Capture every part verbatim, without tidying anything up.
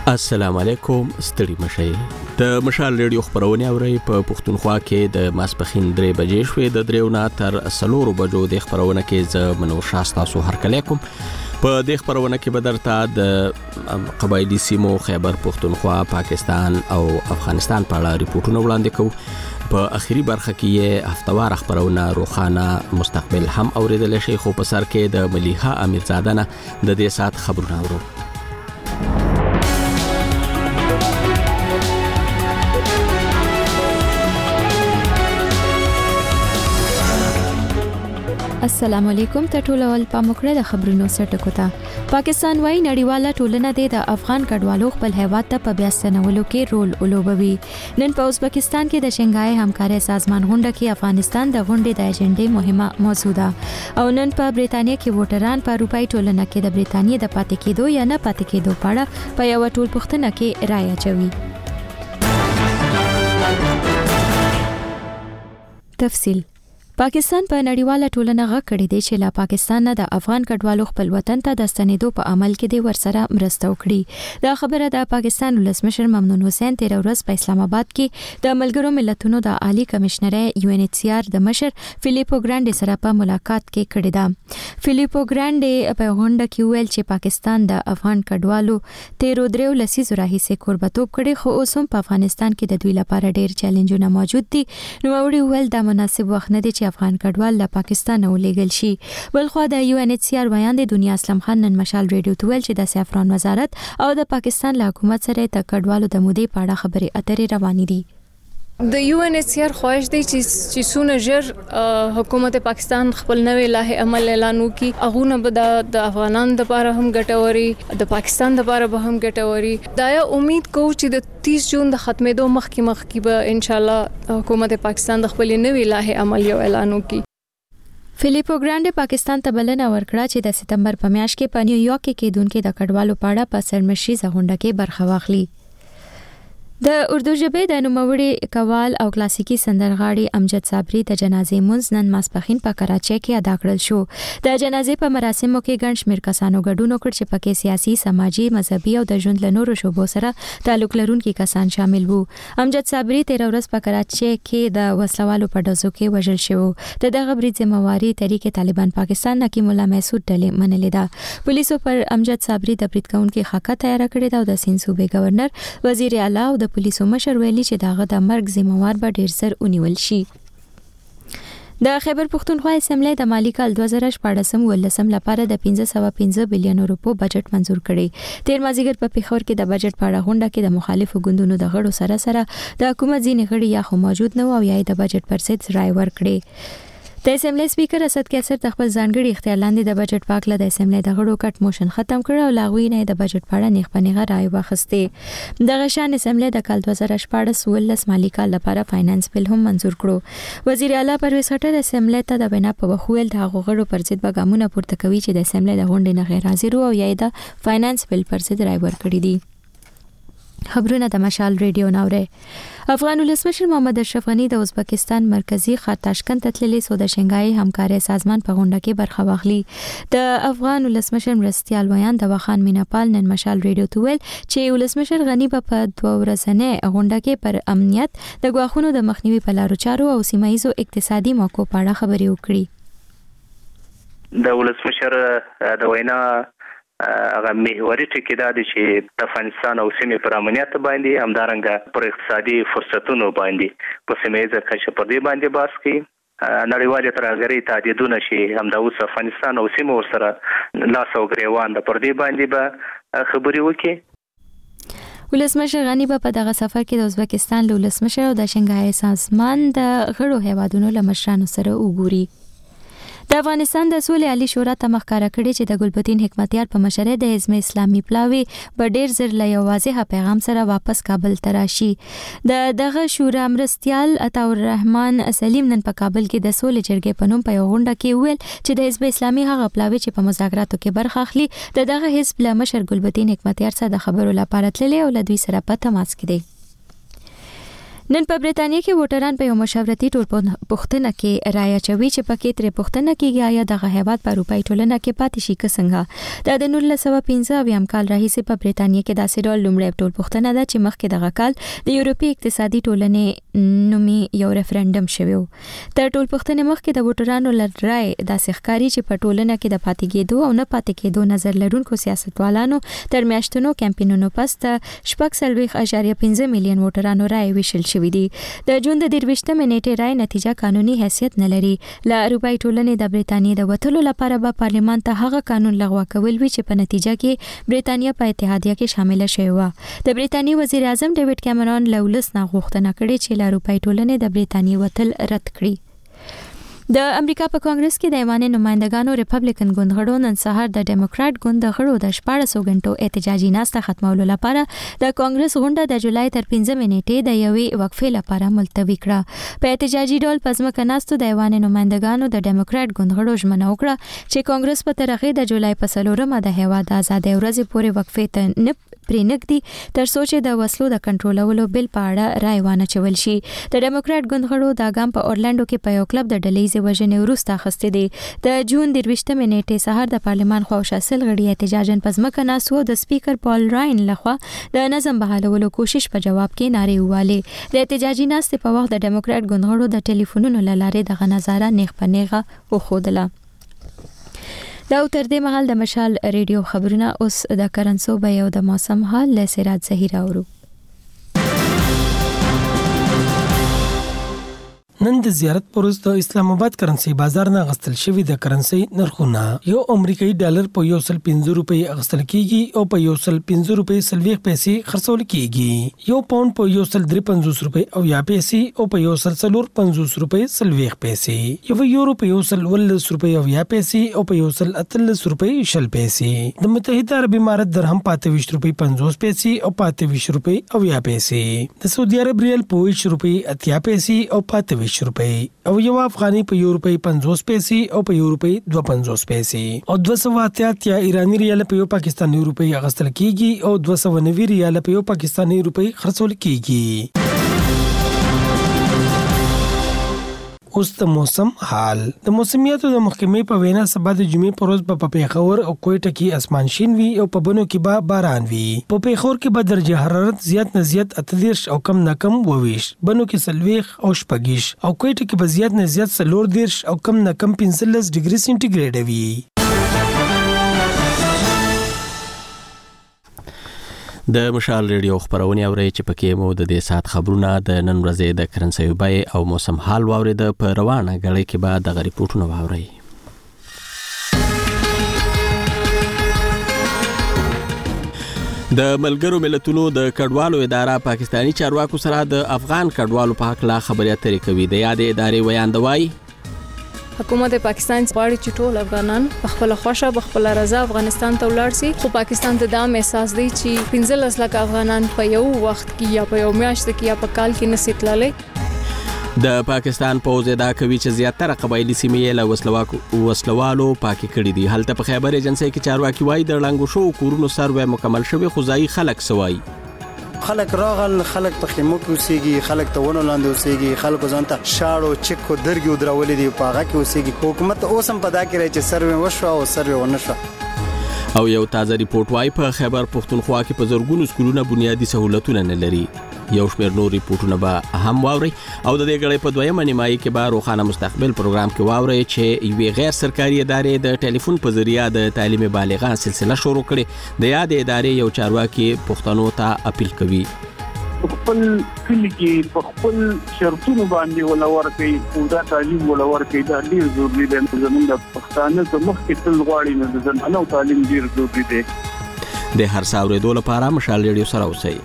السلام علیکم، ستړي مشئ. د مشال ریډیو خبرونه اوري په پښتونخوا کې د ماسپخین درې بجې شوې د دریونه تر سلورو بجو د خبرونه کې ز منور شاستا سو هر کلیکم. په دې خبرونه کې بدرته د قبایلی سیمو خیبر پښتونخوا، پاکستان او افغانستان په اړه ریپورتونه وړاندې کوو. په اخیری برخه کې هفتوار خبرونه روخانه مستقبل هم اوریدل شي، خو په سر کې د ملیحه امیرزاده نه د دې سات خبرونه اورو. السلام علیکم. ته ټول ول په مکړه د خبرونو سرټکو ته. پاکستان وايي نړیواله ټولنه د افغان کډوالو خپل هیواد ته په بیا ستنولو کې رول ولوبوي. نن په ازبکستان کې د شنګای همکاري سازمان غونډه کې افغانستان د غونډې د اجنډې مهمه موضوع ده او نن په بریتانیا کې ووټران په اروپאי ټولنه کې د بریتانیا د پاتې کېدو یا نه پاتې کېدو په اړه په یو ټول پوښتنه کې رائے اچوي. تفصیل. پاکستان په نړیواله ټولنه غږ کړی دی چې لا پاکستان نه د افغان کډوالو خپل وطن ته د ستنېدو په عمل کې دی ورسره مرسته وکړي. دا خبره د پاکستان ولسمشر ممنون حسین تیر ورځ په اسلام آباد کې د ملګرو ملتونو د عالی کمشنري یو ان ایچ سی آر د مشر فلیپو ګرانډي سره په ملاقات کې کړې ده. فلیپو ګرانډي په غونډه کې ویل چې پاکستان د افغان کډوالو تیر درو لسیزو راهیسې قربتوب کړي، خو اوس هم په افغانستان کې د دوی لپاره ډېر چیلنجونه موجود دي. نو وړي ویل دا مناسب وخت نه دی چې افغان کډوال له پاکستان ولېږل شي. بلخو د یو ان ایچ سی آر بیان د دنیا اسلام خان نن مشال ریډیو ته ویل چې د سفران وزارت او د پاکستان له حکومت سره د کډوالو د مودې په اړه خبرې اترې روانې دي. د یو ان ایچ سی آر خواهش دی چې چې سونه جر حکومت پاکستان خپل نوې لایحه عمل اعلان وکړي. هغه نه د افغانانو لپاره هم ګټوري، د پاکستان لپاره به هم ګټوري. دا امید کوو چې د تیس جون د ختمېدو مخکې مخکې به ان شاء الله حکومت پاکستان د خپل نوې لایحه عمل یو اعلان وکړي. فلیپو ګرانډي پاکستان ته بلنه ورکړه چې د سپتمبر په میاشت کې په نیویارک کې کېدونکو د کډوالو په اړه په سرمشریزه غونډه کې برخه واخلي. د اردو ژبې د نوموړي قوال او کلاسیکي سندرغاړي امجد صابری د جنازې منځ نن ماسپخین په کراچۍ کې ادا کړل شو. د جنازې په مراسمو کې ګڼ شمېر کسانو ګډون وکړ چې پکې سیاسي، سماجی، مذهبي او د ژوند له نورو شعبو سره تعلق لرونکي کسان شامل وو. امجد صابری تیر ورځ په کراچۍ کې د وسلوالو په ډزو کې وژل شو. د دغه برید ذمہواری تحریک طالبان پاکستان حکیم الله محسود ډلې منلې ده. پولیسو پر امجد صابری د برید کوونکو خاکه تیار کړې ده او د سیند صوبې گورنر، وزیر اعلی او د پولیسو مشر ویلي چې داغه د مرګ ذمہوار به ډیر زر ونیول شي. د خیبر پښتونخوا اسمبلی د مالی کال دوه زره شپږ ولسم لپاره د پنځه سوه پنځه بلیون روپو بجټ منزور کړي. تیر مازیګر په پیښور کې د بجټ په اړه غونډه کې د مخالفو ګوندونو د غړو سره سره د حکومت ځینې غړي یا خو موجود نه او یا د بجټ پر ضد رائے ورکړي. د اسمبلی سپیکر اسد کیسر د خپل ځانګړي اختیار لاندې د بجټ په اړه د اسمبلی د غړو کټ موشن ختم کړ او لاغوی نه د بجټ په اړه نیغ په نیغه رائے واخیسته. دغه شان اسمبلی د کال دوه زره شپږ ولس مالی کال لپاره فاینانس بل هم منزور کړو. وزیر اعلی پرویز خټک اسمبلی ته د بنا په وخویل د غړو پر ضد بګامونه پورته کوي چې د اسمبلی د غونډې نه غیر حاضر او یا د فاینانس بل پر ضد رائے ورکړي دي. خبرونه د مشال ریډیو ناوره. افغان ولسمشر محمد اشرف غنی د ازبکستان مرکزی ښار تاشکند ته تللی سو د شنګای همکاري سازمان په غونډه کې برخه واخلي. د افغان ولسمشر مرستیال ویان د وخان میناپال نن مشال ریډیو ته ویل چې ولسمشر غنی په دوه ورځې غونډه کې پر امنیت، د غواخونو د مخنیوي په لارو چارو او سیمایي اقتصادي موقعو په اړه خبرې وکړي. د ولسمشر د وینا هغه محوري ټکی دا دی چې د افغانستان او سیمې پر امنیت باندې همدارنګه پر اقتصادي فرصتونو باندې په سیمه کچه پر دې باندې بحث کوي. نړیوالې ترهګرۍ تهدیدونه چې همدا اوس افغانستان او سیمه ورسره لاس او ګریوان د پر دې باندې به خبرې وکړي. ولسمشر غنی په دغه سفر کې د ازبکستان له ولسمشر او د شنګای سازمان د غړو هیوادونو له مشرانو سره وګوري. د افغانستان د سولې عالی شورا ته مخکاره کړي چې د ګلبدین حکمتیار په مشرۍ د حزب اسلامي پلاوی په ډیر زر له یو واضح پیغام سره واپس کابل ته راشي. د دغه شورا مرستیال عطا الرحمن سلیم نن په کابل کې د سولې جرګې په نوم په یو غونډه کې ویل چې د حزب اسلامي هغه پلاوی چې په مذاکراتو کې برخه اخلي د دغه حزب له مشر ګلبدین حکمتیار سره د خبرو لپاره تللی او له دوی سره په تماس کې دی. نن په برېټانیا کې ووټران په یو مشاورتي ټولپوښتنه کې رایه اچوي چې پکې ترې پوښتنه کیږي آیا دغه هیواد په اروپایي ټولنه کې پاتې شي که څنګه. دا د نولس سوه پنځه اویایم کال راهیسې په برېټانیا کې داسې ډول لومړی ټولپوښتنه ده چې مخکې دغه کال د یورپي اقتصادي ټولنې نومي یو ریفرندم شوی و. تر ټولپوښتنې مخکې د ووټرانو له رایې داسې ښکاري چې په ټولنه کې د پاتې کېدو او نه پاتې کېدو نظر لرونکو سیاستوالانو تر میاشتونو کمپینونو پس د شپږ څلوېښت اعشاریه پنځه میلیون ووټرانو رایې ویشل شوې دي. د جون د درویشتمې نیټې رای نتیجه قانوني حیثیت نه لري. له اروپایي ټولنې د برېټانیا د وتلو لپاره به پارلمان ته هغه قانون لغوه کول وي چې په نتیجه کې برېټانیا په اتحادیه کې شامل شوی و. د برېټانیا وزیر اعظم ډیوډ کیمرون له ولس نه غوښتنه کړې چې له اروپایي ټولنې د برېټانیا وتل رد کړي. د امریکا په کانګرس کې د ایواني نمائندګانو ریپبلیکن ګوند غړو نن سهار د ډیموکرات ګوند د غړو د شپاړسو غنټو احتجاجي ناسته ختمولو لپاره د کانګرس غونډه د جولای تر پنځمې نیټې د یوې وقفې لپاره ملتوي کړه. په احتجاجي ډول په ځمکه ناستو د ایواني نمائندګانو د ډیموکرات ګوند غړو ژمنه وکړه چې کانګرس په ترغه د جولای په څلورمه د هیواد د ازادۍ ورځې پورې وقفې ته نه پرېنږدي تر څو چې د وسلو د کنټرولولو بل په اړه رای وانه چول شي. د ډیموکرات ګوند غړو دا ګام په اورلانډو کې په یو کلب د ډلېزې وژنې وروسته اخیستی دی. د جون درویشتمې نیټې سهار د پارلمان خواوشا سل غړي احتجاجاً په ځمکه ناست وو. د سپیکر پال راین لخوا د نظم بحالولو کوشش په جواب کې نارې ووالې. د احتجاجي ناستې په وخت د ډیموکرات ګوند غړو د ټلیفونونو له لارې دغه نظاره نیغ په نیغه وښودله. دا تر دې مهال د مشال ریډیو خبرونه. اوس د کرنسو به یو د موسم حال له سراج زهیر اورو. نن د زیارت پروز د اسلام آباد کرنسي بازار نه غستل شوی د کرنسي نرخونه یو امریکایي ډالر په یو سل پنځه روپۍ غستل کیږي او په یو سل پنځه روپۍ سلويخ پیسې خرڅول کیږي. یو پاوند په یو سل درې پنځوس روپۍ او یا پیسې او په یو سل څلور پنځوس روپۍ سلويخ پیسې. یو یورو په یو سل ولس روپۍ او یا پیسې او په یو سل اتلس روپۍ شل پیسې. د متحده عرب امارات درهم پاته ویشت روپۍ پنځوس پیسې او پاته ویشت روپۍ او یا پیسې. د سعودي عرب ریال په ویشت روپۍ اتیا پیسې او پاته روپۍ او یو افغاني په یو روپۍ پنځوس پیسې او په یو روپۍ دوه پنځوس پیسې او دوه سوه اتیا ایرانی ریال په یو پاکستاني روپۍ اغستل کیږي او دوه سوه نوي ریال په یو پاکستاني روپۍ خرڅول کیږي. اوس د موسم حال. د موسمیاتو د محکمې په وینا سبا د جمعې په ورځ په پیښور او کوټه کې اسمان شین وي او په بنو کې به باران وي. په پیښور کې به درجه حرارت زیات نه زیات اتدیرش او کم نه کم وویش، بنو کې سلويخ او شپږیش او کوټه کې به زیات نه زیات څلور دیرش او کم نه کم پنځلس ډیګري سنټیګریډ وي. د مشال ریډیو خبرونه اوري چې پکې مو د دې سات خبرونه د نن ورځې د کرنسي بیې او موسم حال واورید. په روانه غړي کې بعد د ریپورتونو واوري. د ملګرو ملتونو د کډوالو اداره پاکستانی چارواکو سره د افغان کډوالو په حق لا خبرې اترې کوي. د یادې ادارې ویاندوي حکومت پاکستان غواړي چې ټول افغانان په خپل خوښه په خپل رضا افغانستان ته ولاړ شي، خو پاکستان ته دا احساس دی چې پنځلس لک افغانان په یو وخت کې یا په یو میاشت کې یا په کال کې نشي تللی. د پاکستان پوز ادعا کوي چې زیاتره قبایلی سیمې له وسلواکو وسلوالو پاکي کړي دي. هلته په خیبر ایجنسی کې چارواکي وایي د لنګو شو کورونو سروې مکمل شوی، خو ځای خلک سوای خلک راغل، خلک په خیمو کې اوسېږي، خلک ته ونه لاندې اوسېږي، خلکو ځان ته شاړو چکو درګي ودرولې دي په هغه کې اوسېږي. حکومت اوس هم په دا کې راځي چې سروې وشو او سروې ونه شو. او یو تازه ریپورت وايي په خیبر پښتونخوا کې په زرګونو سکولونه بنیادی سہولتونه نه لري. یو شمېر نور ریپورتونه به هم واوري او د دې غړي په دویمه نیمایي کې به روښانه مستقبل پروګرام کې واوري چې یوې غیر سرکاري ادارې د ټلیفون په ذریعہ د تعلیم بالغان سلسله شروع کړي. د یادې ادارې یو چارواکي پښتنو ته اپیل کوي خپل کلی کې په خپل شرطونو باندې ولور کوي او دا تعلیم ولور کوي. دا ډیر ضروري دی. زموږ د پښتانه د مخ کې تل غواړي نه د زنانو تعلیم ډیر ضروري دی. د هر څاورې دوله لپاره مشال ریډیو سره اوسئ.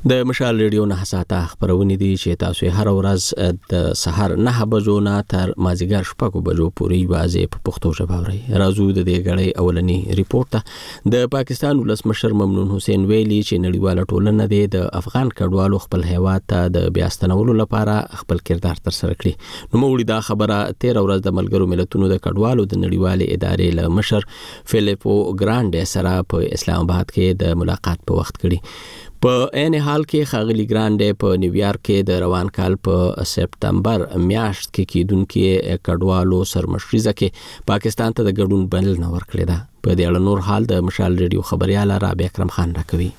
د مشال ریډیو نه حساته خبرونه دي چې تاسو هر ورځ د سحر نه بجو نه تر مازیګر شپږ بجو پورې واځي په پښتو ژبه اوري. راځو د دې غړې اولنی ریپورت ته. د پاکستان ولسمشر ممنون حسین ویلي چې نړیواله ټولنه د افغان کډوالو خپل هیواد ته د بیا ستنولو لپاره خپل کردار تر سره کړی. نو موږ دا خبره تیر ورځ د ملګرو ملتونو د کډوالو د نړیوالې ادارې له مشر فلیپو ګرانډ سره په اسلام آباد کې د ملاقات په وخت کړی. په عین حال کې خاغلی ګرانډ په نیویارک کې د روان کال په سپتمبر میاشت کې کېدونکو کډوالو سرمشریزه کې پاکستان ته د ګډون بلنه ورکړې ده. په دې اړه نور حال د مشال ریډیو خبريال رابعه اکرم خان راکوي.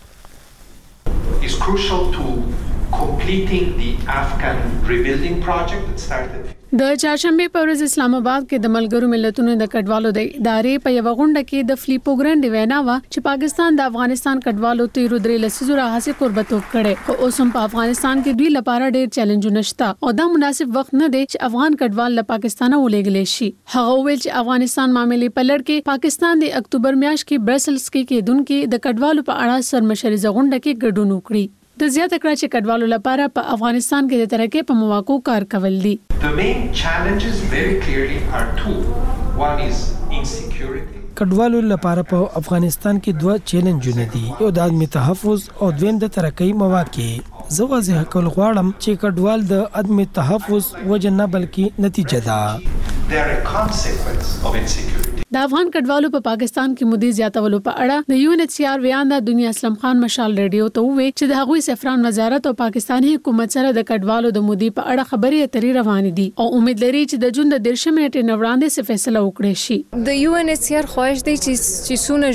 is crucial to completing the Afghan rebuilding project that started. د چهارشنبه په ورځ اسلام آباد کې د ملګرو ملتونو د کډوالو د ادارې په یو غونډه کې د فلیپو ګرانډ وینا وا چې پاکستان د افغانستان کډوالو ته درې لسیزو راهسي قربتوب کړي خو اوس هم په افغانستان کې دوی لپاره ډېر چیلنجونه شته او دا مناسب وخت نه دی چې افغان کډوال له پاکستانه ولېږل شي. هغه ویل چې افغانستان معاملې په لړ کې پاکستان د اکتوبر میاشت کې برسلز کې کېدونکو د کډوالو په اړه سرمشریزه غونډه کې ګډون وکړي. د زیاته کړه چې کډوالو لپاره په افغانستان کې د ترقۍ په مواقعو کار کول دي. The main challenges very clearly are two. One is insecurity. کډوالو لپاره په افغانستان کې دوه چیلنجونه دي. یو د عدم تحفظ او دویم د ترقۍ مواقع. زه واضح کول غواړم چې کډوال د عدم تحفظ وجه نه بلکې نتیجه ده. They are a consequence of insecurity. د افغان کډوالو په پاکستان کې مودي زیاتولو په اړه د یو ان ایچ سی آر ویاند دنیا اسلم خان مشال ریډیو ته وی چې د هغوی سفران وزارت او پاکستاني حکومت سره د کډوالو د مودي په اړه خبرې اترې روان دي او امید لري چې د جون د درشه منټې نه وړاندې څه فیصله وکړي شي. د یو ان ایچ سی آر خواهش دی چې چې سونه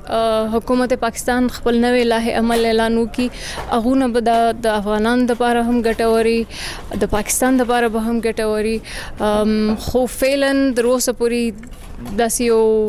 ژر حکومت پاکستان خپل نوې لایحه عمل اعلان وکړي. هغه نه به د افغانانو لپاره هم ګټوري د پاکستان لپاره به هم ګټوري خو فعلن دروسه پوری داسې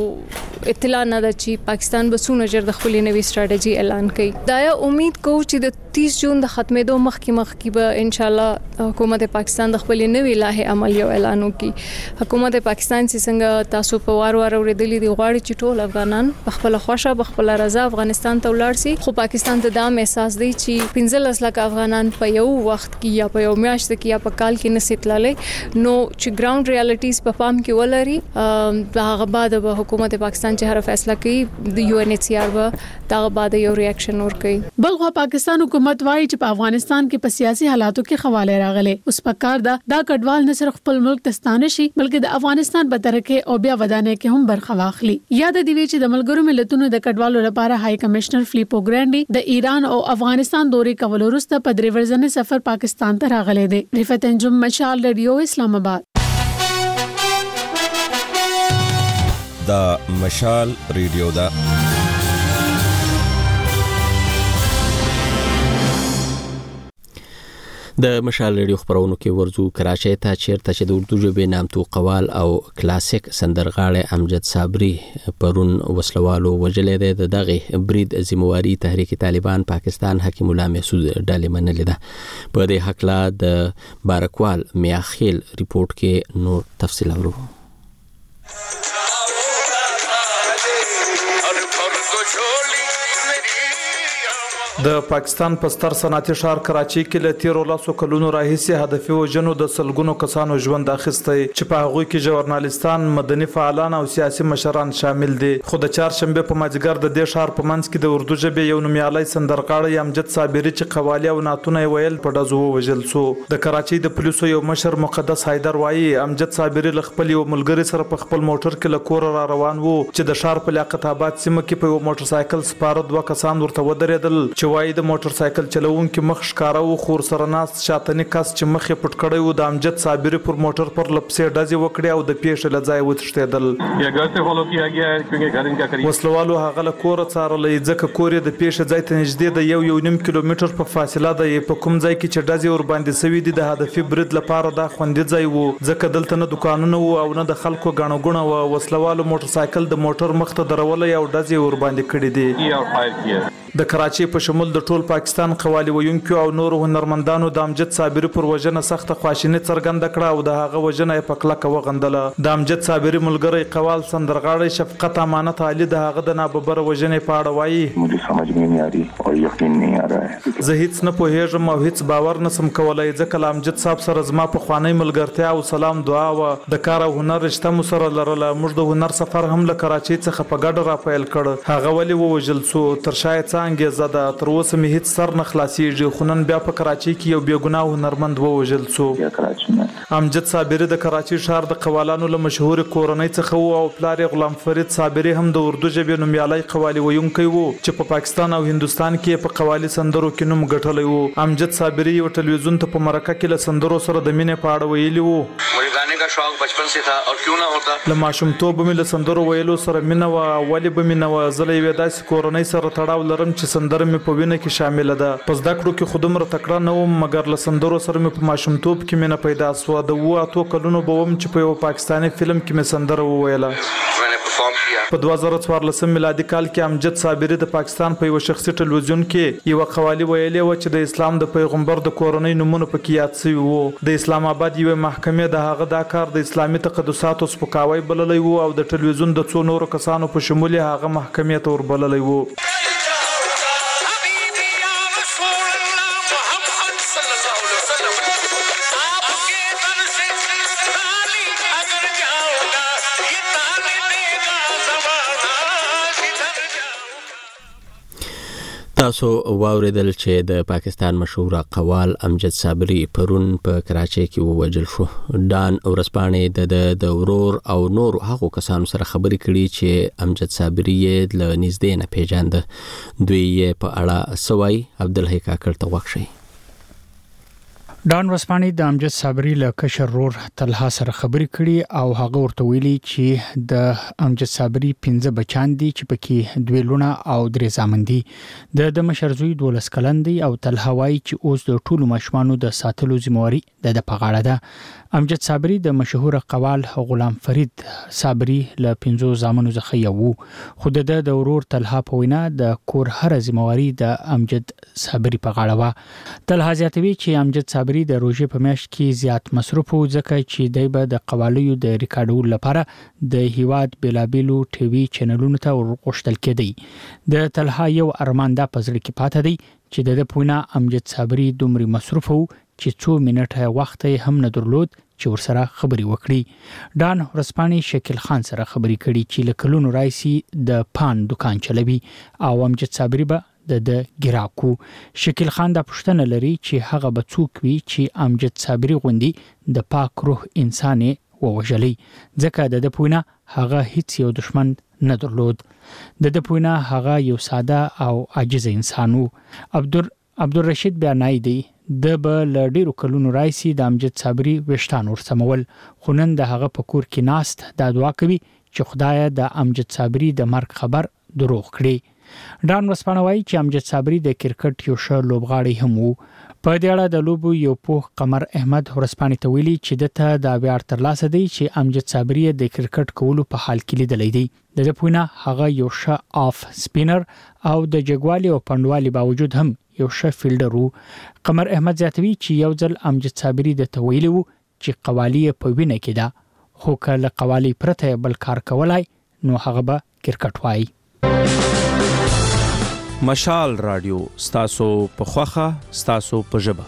یو اطلاع نه ده چې پاکستان به څونه ژر د خپلې نوې سټریټجي اعلان کړي. دا امید کوو چې د تیس جون د ختمېدو مخکې مخکې به ان شاء الله حکومت پاکستان د خپلې نوې لایحه عمل یو اعلان وکړي. حکومت پاکستان چې څنګه تاسو په وار وار اورېدلې دي غواړي چې ټول افغانان په خپل خوښه په خپل رضا افغانستان ته ولاړ شي خو پاکستان ته دا احساس دی چې پنځلس لک افغانان په یو وخت کې یا په یو میاشت کې یا په کال کې نسیتللې نو چې ګراوند ریالټیز په پام کې ولري هغه بعد به حکومت پاکستان چې هر فیصله کوي د یو ان ایچ سی آر به دا بعد یو ریاکشن ور کوي. بلغه پاکستان حکومت وايي چې په افغانستان کې په سیاسي حالاتو کې خواله راغلي اوس پکار دا دا کډوال نه صرف خپل ملک ته ستانه شي بلکې د افغانستان په ترقه او بیا ودانې کې هم برخه واخلي. یاد دی چې د ملګرو ملتونو د کډوالو لپاره هاي کمشنر فلیپو ګرانډ د ایران او افغانستان دورې کول وروسته په درې ورځنی سفر پاکستان ته راغلي دي. رفعت انجم مشال ریډیو اسلام آباد. دا مشال ریډیو دا د مشال ریډیو خبرونو کې ورزو کراچۍ ته چیرته چې د اردو ژبې نامتو قوال او کلاسیک سندرغاړی امجد صابری پرون وسلوالو وجلې ده. دغه برید ذمہواری تحریک طالبان پاکستان حکیم الله محسود ډالې منلې ده. په دې حق لا د بارکوال میاخیل ریپورت کې نور تفصیل اورو. د پاکستان په ستر صنعتي ښار کراچۍ کې له تیرو لسو کلونو راهیسې هدفي وژنو د سلګونو کسانو ژوند اخیستی چې په هغوی کې ژورنالستان مدني فعالان او سیاسي مشران شامل دي. خو د چهارشنبه په مازدیګر د دې ښار په منځ کې د اردو ژبې یو نومیالی سندرغاړی امجد صابری چې قوالی او نعتونه یې ویل په ډزو ووژل شو. د کراچۍ د پولیسو یو مشر مقدس حیدر وایي امجد صابری له خپل یو ملګري سره په خپل موټر کې له کوره را روان وو چې د ښار په لیاقت آباد سیمه کې په یو موټر سایکل سپاره دوه کسان ورته ودرېدل چې وایي د موټر سایکل چلوونکي مخ ښکاره وو خو ورسره ناست شاتني کس چې مخ یې پټ کړی وو د امجد صابری پر موټر پر لپسې ډزې وکړې او د پیښې له ځایه وتښتېدل. وسلوالو هغه له کوره څارلی ځکه کور یې د پیښې ځای ته نږدې د یو یو نیم کیلومتر په فاصله ده. په کوم ځای کې چې ډزې ورباندې سوي دي د هدفي برید لپاره دا خوندي ځای وو ځکه دلته نه دوکانونه وو او نه د خلکو ګڼه ګوڼه وه. وسلوالو موټر سایکل د موټر مخ ته درولی او ډزې ورباندې کړې دي. د کراچۍ په شمول د ټول پاکستان قوالي ویونکو او نور هنرمندانو د امجد صابری پر وجنه سخت خواشینی څرګنده کړه او د هغه وجنه په کلکه وغندله. د امجد صابری ملګری قوال سندرغاړی شفقت امانت علي د هغه د ناببر وجنه په اړه وایي مجھے سمجھ میں نہیں آ رہی اور یقین نہیں آ رہا ہے. زه هیڅ نه پوهیږم او هیڅ باور نسم کولای ځکه د امجد صاحب سره زما په خوانی ملګرتیا او سلام دعا و د کار او هنر رشته مو سره لرله. موږ د هنر سفر هم له کراچۍ څخه په ګډه را پیل کړ. هغه ولې ووژل شو تر شاید څه انګیزه ده تر اوسه مې هیڅ سر نه خلاصیږي خو نن بیا په کراچۍ کې یو بېګناه هنرمند ووژل شو. امجد صابری د کراچۍ ښار د قوالانو له مشهور کورنۍ څخه و او پلار یې غلام فرید صابری هم د اردو ژبې نومیالی قوالي ویونکی و چې په پاکستان او هندوستان کې په قوالي سندرو کې نوم ګټلی و. امجد صابری یو ټلویزیون ته په مرکه کې له سندرو سره د مینې په اړه ویلي و. गाने का शौक बचपन से था और क्यों ना होता. له ماشومتوب مې له سندرو ویلو سره مینه وه. ولې به مینه وه؟ زه له یوې داسې کورنۍ سره تړاو لرم چې سندره مې په وینه کې شامله ده. په زده کړو کې خو دومره تکړه نه وم مګر له سندرو سره مې په ماشومتوب کې مینه پیدا سوه. د اوه اتو کلونو به وم چې په یو پاکستاني فلم کې مې سندره وویله. په دوه زره څوارلسم میلادي کال کې امجد صابری د پاکستان په یو شخصي ټلویزیون کې یو قوالی ویلې و چې د اسلام د پیغمبر د کورنۍ نمونه پکې یاد شوي وو. د اسلام آباد یو محکمې د هغه دا کار د اسلامي تقدساتو سپکاوی بللی وو او د ټلویزیون د څو نورو کسانو په شمول هغه محکمې ته وربللی وو. تاسو واوریدل چې د پاکستان مشهور قوال امجد صابری پرون په کراچۍ کې ووژل شو. ډان ورسپانې د د ورور او نور هغو کسانو سره خبرې کړي چې امجد صابری یې له نږدې نه پیژانده. دوی یې په اړه سوای عبدالحی کاکړ ته وښی. ډان ورسپانې د امجد صابری له کشر رور طلحه سره خبرې کړي او هغه ورته ویلي چې د امجد صابری پنځه بچان دي چې پکې دوه لونه او درې زامن دي. د د مشر زوی دولس کلن دی او طلحه وایي چې اوس د ټولو ماشومانو د ساتلو ذمہواری د د پغاړه ده. امجد صابری د مشهور قوال غلام فرید صابری له پنځو زامنو څخه یو خو د د ورور طلحه په وینا د کور هر ذمہواری د امجد صابری په غاړه و. طلحه زیاتوي چې امجد صابری د روزي په میاشت کې زیات مصرف و ځکه چې دی به د قوالیو د ریکارډولو لپاره د هیواد بیلابیلو ټي وي چینلونو ته ورغښتل کېدی. د طلحه یو ارمان دا پزړه کې پاتې دی چې د پوینا امجد صابری دومره مصرف وو چې څو منټه وخت هم نه درلود چې ورسره خبري وکړي. ډان ورسپانې شکیل خان سره خبري کړي چې لکلونو رایسي د پان دکان چلوي او امجد صابری به د د ګراکو. شکیل خان دا پښتنه لري چې هغه به څوک وي چې امجد صابری غوندي د پاک روح انسان ووژلی ځکه د د پوینا هغه هیڅ یو دشمن نه درلود. د د پوینا هغه یو ساده او عاجز انسان وو. عبدالر عبدالرشید بیانای دی د به ل ډیرو کلونو رایسي د امجد صابری وشتان ورسمول خو نن د هغه په کور کې ناست دا دعا کوي چې خدای د امجد صابری د مرګ خبر دروغ کړي. ډان ورسپانوي چې امجد صابری د کرکټ یو ښه لوبغاړی هم وو. په دې اړه د لوبو یو پوه قمر احمد ورسپانې ته ویلي چې دته دا ویاړ ترلاسه دی چې امجد صابری د کرکټ کولو په حال کې لیدلی دی. د دپوینه هغه یو ښه آف سپینر او د جګوالي او پندوالي باوجود هم یو ښه فیلډر وو. قمر احمد زیاتوي چې یو ځل امجد صابری د ته ویلی وو چې قوالی په وینه کې ده خو که له قوالی پرته بل کار کولای نو هغه به کرکټ وایي. مشال رادیو ستاسو په خوخه ستاسو په ژبه.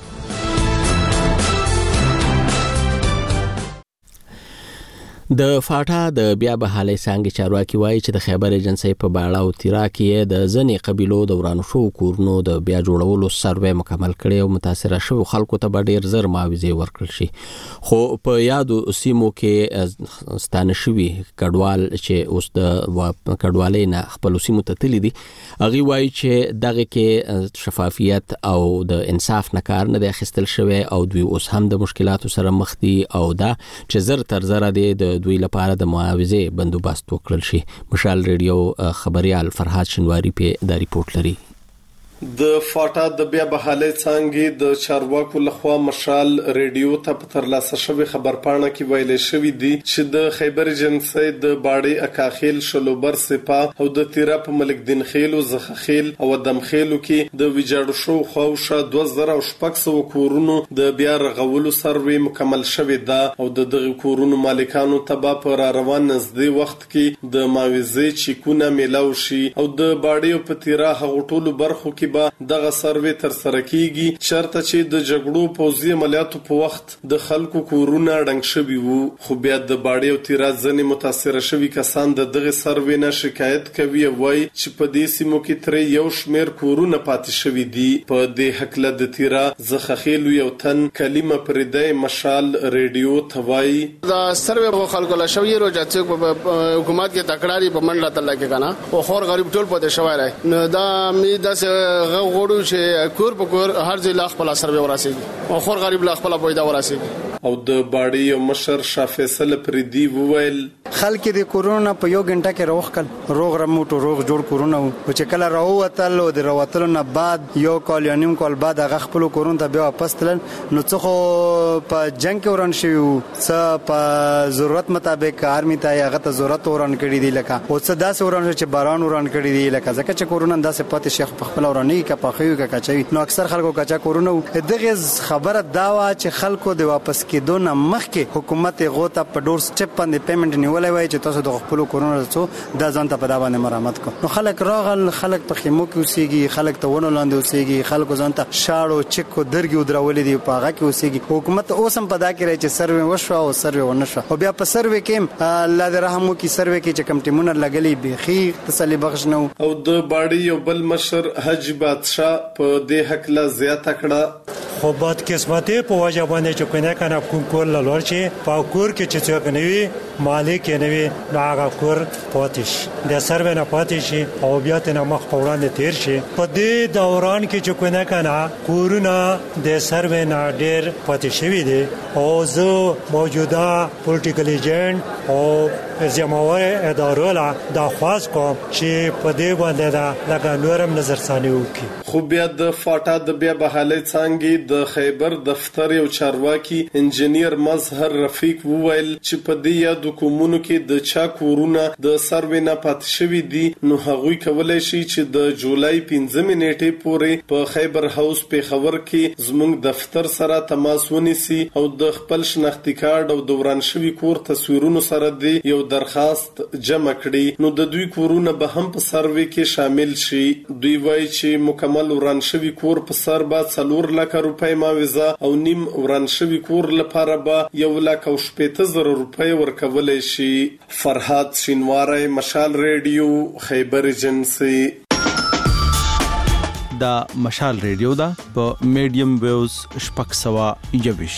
د فاټا د بیا بحالي څنګه چارواکي وایي چې د خیبر ایجنسی په باړه او تیرا کې د ځنې قبيلو د ورانو شو کورونو د بیا جوړولو سروې مکمل کړي او متاثره شو خلکو ته به ډیر زر معاوضه ورکړل شي. خو په یادو سیمو کې ستانه شوی کډوال چې اوس د کډوالۍ نه خپل سیمو ته تللی دي هغه وایي چې دغه کې شفافیت او د انصاف نه کار نه د اخیستل شوی او دوی اوس هم د مشکلاتو سره مخ دي او دا چې زر تر زر دي د دوی لپاره د معاوضه بندوبست وکړل شي. مشال ریډیو خبريال فرهاد شنواری په دا ریپورت لري. د فاټا د بیا بحالي څنګه د چارواکو لخوا مشال ریډیو ته په ترلاسه شوی خبرپاڼه کې ویل شوی دی چې د خیبر ایجنسی د باړې اکاخیل شلوبر سپا او د تیرا په ملک دین خیل او زخخیل او دم خیلو کې د ویجاړ شو خوښه دوه زره شپږ سوه کورونو د بیا رغولو سروي مکمل شوی دا او د دغه کورونو مالکانو تبا پر روان نږدې وخت کې د ماویزې چیکونه میلاو شي او د باړې په تیرا هغه ټولو برخو کې دغه سروي تر سره کیږي شرط چې د جګړو پوزي عملیاتو په وخت د خلکو کورونه ډنګ شوي وو خو بیا د باړې او تیرا ځنې متاثر شوي کسان د دغه سروي نه شکایت کوي وای چې په دې سیمو کې تر یو شمیر کورونه پاتې شوي دي په دې حق له د تیرا زخخیل یو تن کلمه پردې مشال ریډیو توای دا سروي په خلکو لا شوی روزه چې حکومت کې تکراری په منډه تل کې کنه او خور غریب ټول پته شوی راي نو دا می داس غوړو چې کور په کور هر ځای لاخ په سروي وراسيږي او خور غریب لاخ په پیدا وراسيږي او د باړې او مشر شاه فیصل پردي وویل خلک د کورونا په یو غنټه کې روغ کړ روغ رموټو روغ جوړ کورونا او چې کله راووتل او د راوتلو نه بعد یو کال یا نیم کال بعد هغه خپل کورونا ته بیا واپس تلل نو څه په جنگ کې ورن شي څه په ضرورت مطابق آرمي ته هغه ته ضرورت ورن کړی دی لکه او څه داسې ورن چې باران ورن کړی دی لکه ځکه چې کورونا داسې پاتې شیخ په خپل ورنی کې په خيو کې کچوي نو اکثر خلکو کچا کورونا دغه خبره داوا چې خلکو د واپس کېدو نه مخکې حکومت غوته په ډور سټپ باندې پیمنټ نیولای وای چې تاسو د خپل کورونا څو د ځان ته په دا باندې مرامت کو نو خلک راغل خلک په خیمو کې اوسېږي خلک ته ونه لاندې اوسېږي خلکو ځان ته شاړو چکو درګي ودرولې دی په هغه کې اوسېږي حکومت اوسم په دا کې راځي چې سروي وشو او سروي ونشو او بیا په سروي کې الله دې رحم وکړي سروي کې چې کم ټیمونه لګلي بيخي تسلی بخش نو او د باړې یو بل مشر حج بادشاہ په دې حق لا زیاته کړه خو بد قسمتي په وجه باندې چې کنه کنه کوم کور لور چې په کور کې چې څوک نوي مالک نه وي نو هغه کور پاتش د سروي نه پاتش او بیا ته مخ په وړاندې تیر شي په دې دوران کې چې کنه کنه کورونه د سروي نه ډېر پاتې شوی دي او زه موجوده پولیټیکل ایجنټ او زموږه ادارو لا د خاص کوم چې په دې باندې دا لکه نورم نظرثاني وکړي خو بیا د فاټا د بیا بحالي څنګه د خیبر دفتر یو چارواکي انجنیر مظهر رفیق وویل چې په دې یادو کومونو کې د چا کورونه د سروي نه پاتې شوی دي نو هغوی کولای شي چې د جولای پنځمې نیټې پورې په خیبر هاوس په خبر کې زموږ دفتر سره تماس ونیسي او د خپل شناختی کارت او دوران شوی کور تصویرونو سره دی یو درخواست جمع کړي نو د دوی کورونه به هم په سروي کې شامل شي دوی وایي چې مکمل وران شوی کور په سر با څلور لک روپۍ معاوضه او نیم وران شوی کور لپاره به یو لک او شپږ زره روپۍ ورکولای شي فرحات شینواری مشال ریډیو خیبر ایجنسی دا مشال ریډیو دا په میډیم ویوز شپږ سوه یویش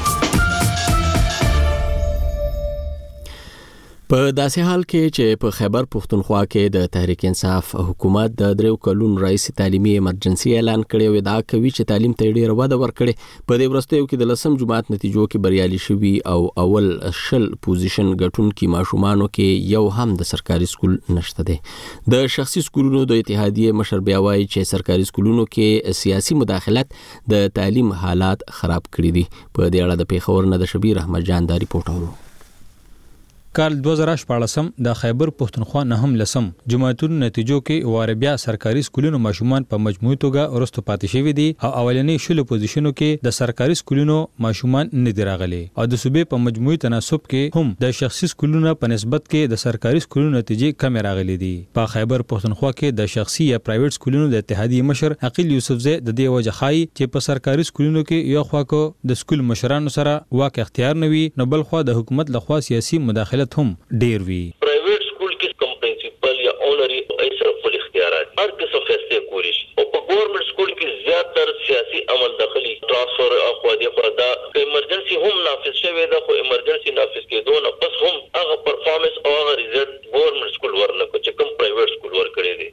په داسې حال کې چې په خیبر پښتونخوا کې د تحریک انصاف حکومت د دریو کلونو رئیس تعلیمي ایمرجنسي اعلان کړی و دا کوي چې تعلیم ته ډیره وده ورکړي په دې ورستیو کې د لسم جماعت نتیجو کې بریالي شوي او اول شل پوزیشن ګټونکو ماشومانو کې یو هم د سرکاري سکول نشته دی د شخصي سکولونو د اتحادیې مشر بیا وایي چې سرکاري سکولونو کې سیاسي مداخلت د تعلیم حالات خراب کړي دي په دې اړه د پیښور نه د شبیر احمد جان دا ریپورت اورو کال دو هزار شپږ د خیبر پښتونخوا نه هم لسم جماعتونو نتیجو کې واربیا سرکاري سکولونو ماشومان په مجموعي توګه ورستو پاتې شوی دي او اولنې شلو پوزیشنو کې د سرکاري سکولونو ماشومان نه دی راغلي او د صوبې په مجموعي تناسب کې هم د شخصي سکولونو په نسبت کې د سرکاري سکولونو نتیجې کم راغلي دي په خیبر پښتونخوا کې د شخصي یا پرایویټ سکولونو د اتحادیې مشر عقیل یوسفزی د دې وجه خای چې په سرکاري سکولونو کې یو خوا کو د سکول مشرانو سره واک اختیار نه وي نو بل خوا د حکومت لخوا سیاسي مداخلت هم ډیر وی پرایویټ سکول کې کم پرنسپل یا اونري ایسر خپل اختیارات هر قسم فیصله کولی شي او په ګورنمنت سکول کې زیاتره سیاسي عمل داخلي ترانسفر او خو دې خدا ایمرجنسي هم نافذ شوی دا خو ایمرجنسي نافذ کېدو نه پس هم هغه پرفارمنس او هغه ریزلټ ګورنمنت سکول ورنه کو چې کوم پرایویټ سکول ور کړی دی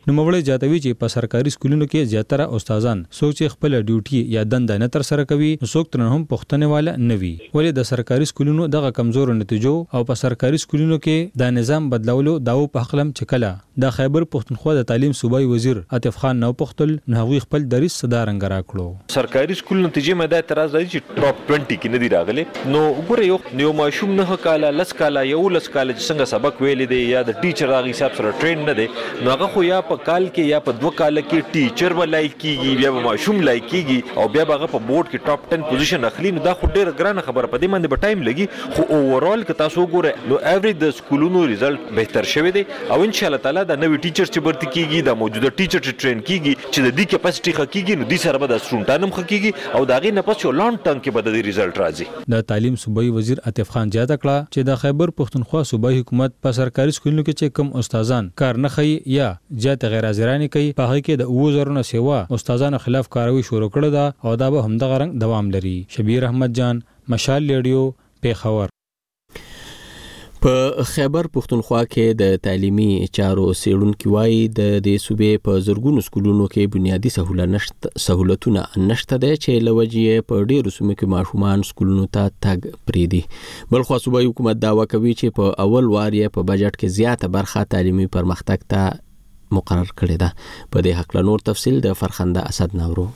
نو مولوی جاتوي چې په سرکاري سکولونو کې زیاتره استادان څوک چې خپل ډیوټي یا دنده نه تر سره کوي څوک تر هم پښتنه والا نوي ولې د سرکاري سکولونو دغه کمزور نتیجو او په سرکاري سکولونو کې د نظام بدلولو داو په خپلم چکلا د خیبر پښتونخوا د تعلیم صوبایي وزیر عاطف خان نو پختل نو خپل دریس صدارنګ راکړو. سرکاري سکول نتیجې مې د اعتراض دی چې ټاپ بیس کې نه دی راغلي. نو وګوره یو یو ماشوم نه کاله لس کاله یو لس کاله چې څنګه سبق ویل دی یا د ټیچر هغه حساب سره ټرین نه دی نو هغه خو یا په کال کې یا په دوه کال کې ټیچر ولای کیږي بیا به ماشوم لای کیږي او بیا هغه په بورډ کې ټاپ ټن پوزیشن اخلي. نو دا خو ډېر ګرانه خبره په دې باندې به ټایم لګي خو اوورال که تاسو وګوره نو ایوریج د سکولونو ریزلټ بهتر شوی دی او ان شاء الله تعالی دا نوې ټیچر چې برتی کیږي دا موجوده ټیچر چې ټرین کیږي چې د دې کیپاسټي خکېږي نو دې سره به د سټوډنټانم خکېږي او دا غي نه پس یو لانګ ټرم کې به د ریزلټ راځي. د تعلیم صوبایي وزیر عاطف خان زیاته کړه چې د خیبر پښتونخوا صوبایي حکومت په سرکاري سکولونو کې چې کم استادان کار نه خي یا جات غیر حاضرانی کوي په هغه کې د اوو زرونه سیوا استادانو خلاف کاروي شروع کړه دا او دا به هم د غرنګ دوام لري. شبیر احمد جان مشال ریډیو پیښور. په خیبر پښتونخوا کې د تعلیمي چارو سیړونکو وایي د دې صوبې په زرګونو سکولونو کې بنیادی سہولتونه نشته دي چې لوجې په ډیرو سیمو کې ماشومان سکولونو ته تګ پریدي. بلخو صوبایي حکومت داوا کوي چې په اول وار یې په بجټ کې زیاته برخه تعلیمي پرمختګ ته مقرر کړې ده. په دې حق له نور تفصیل د فرخنده اسد نورو.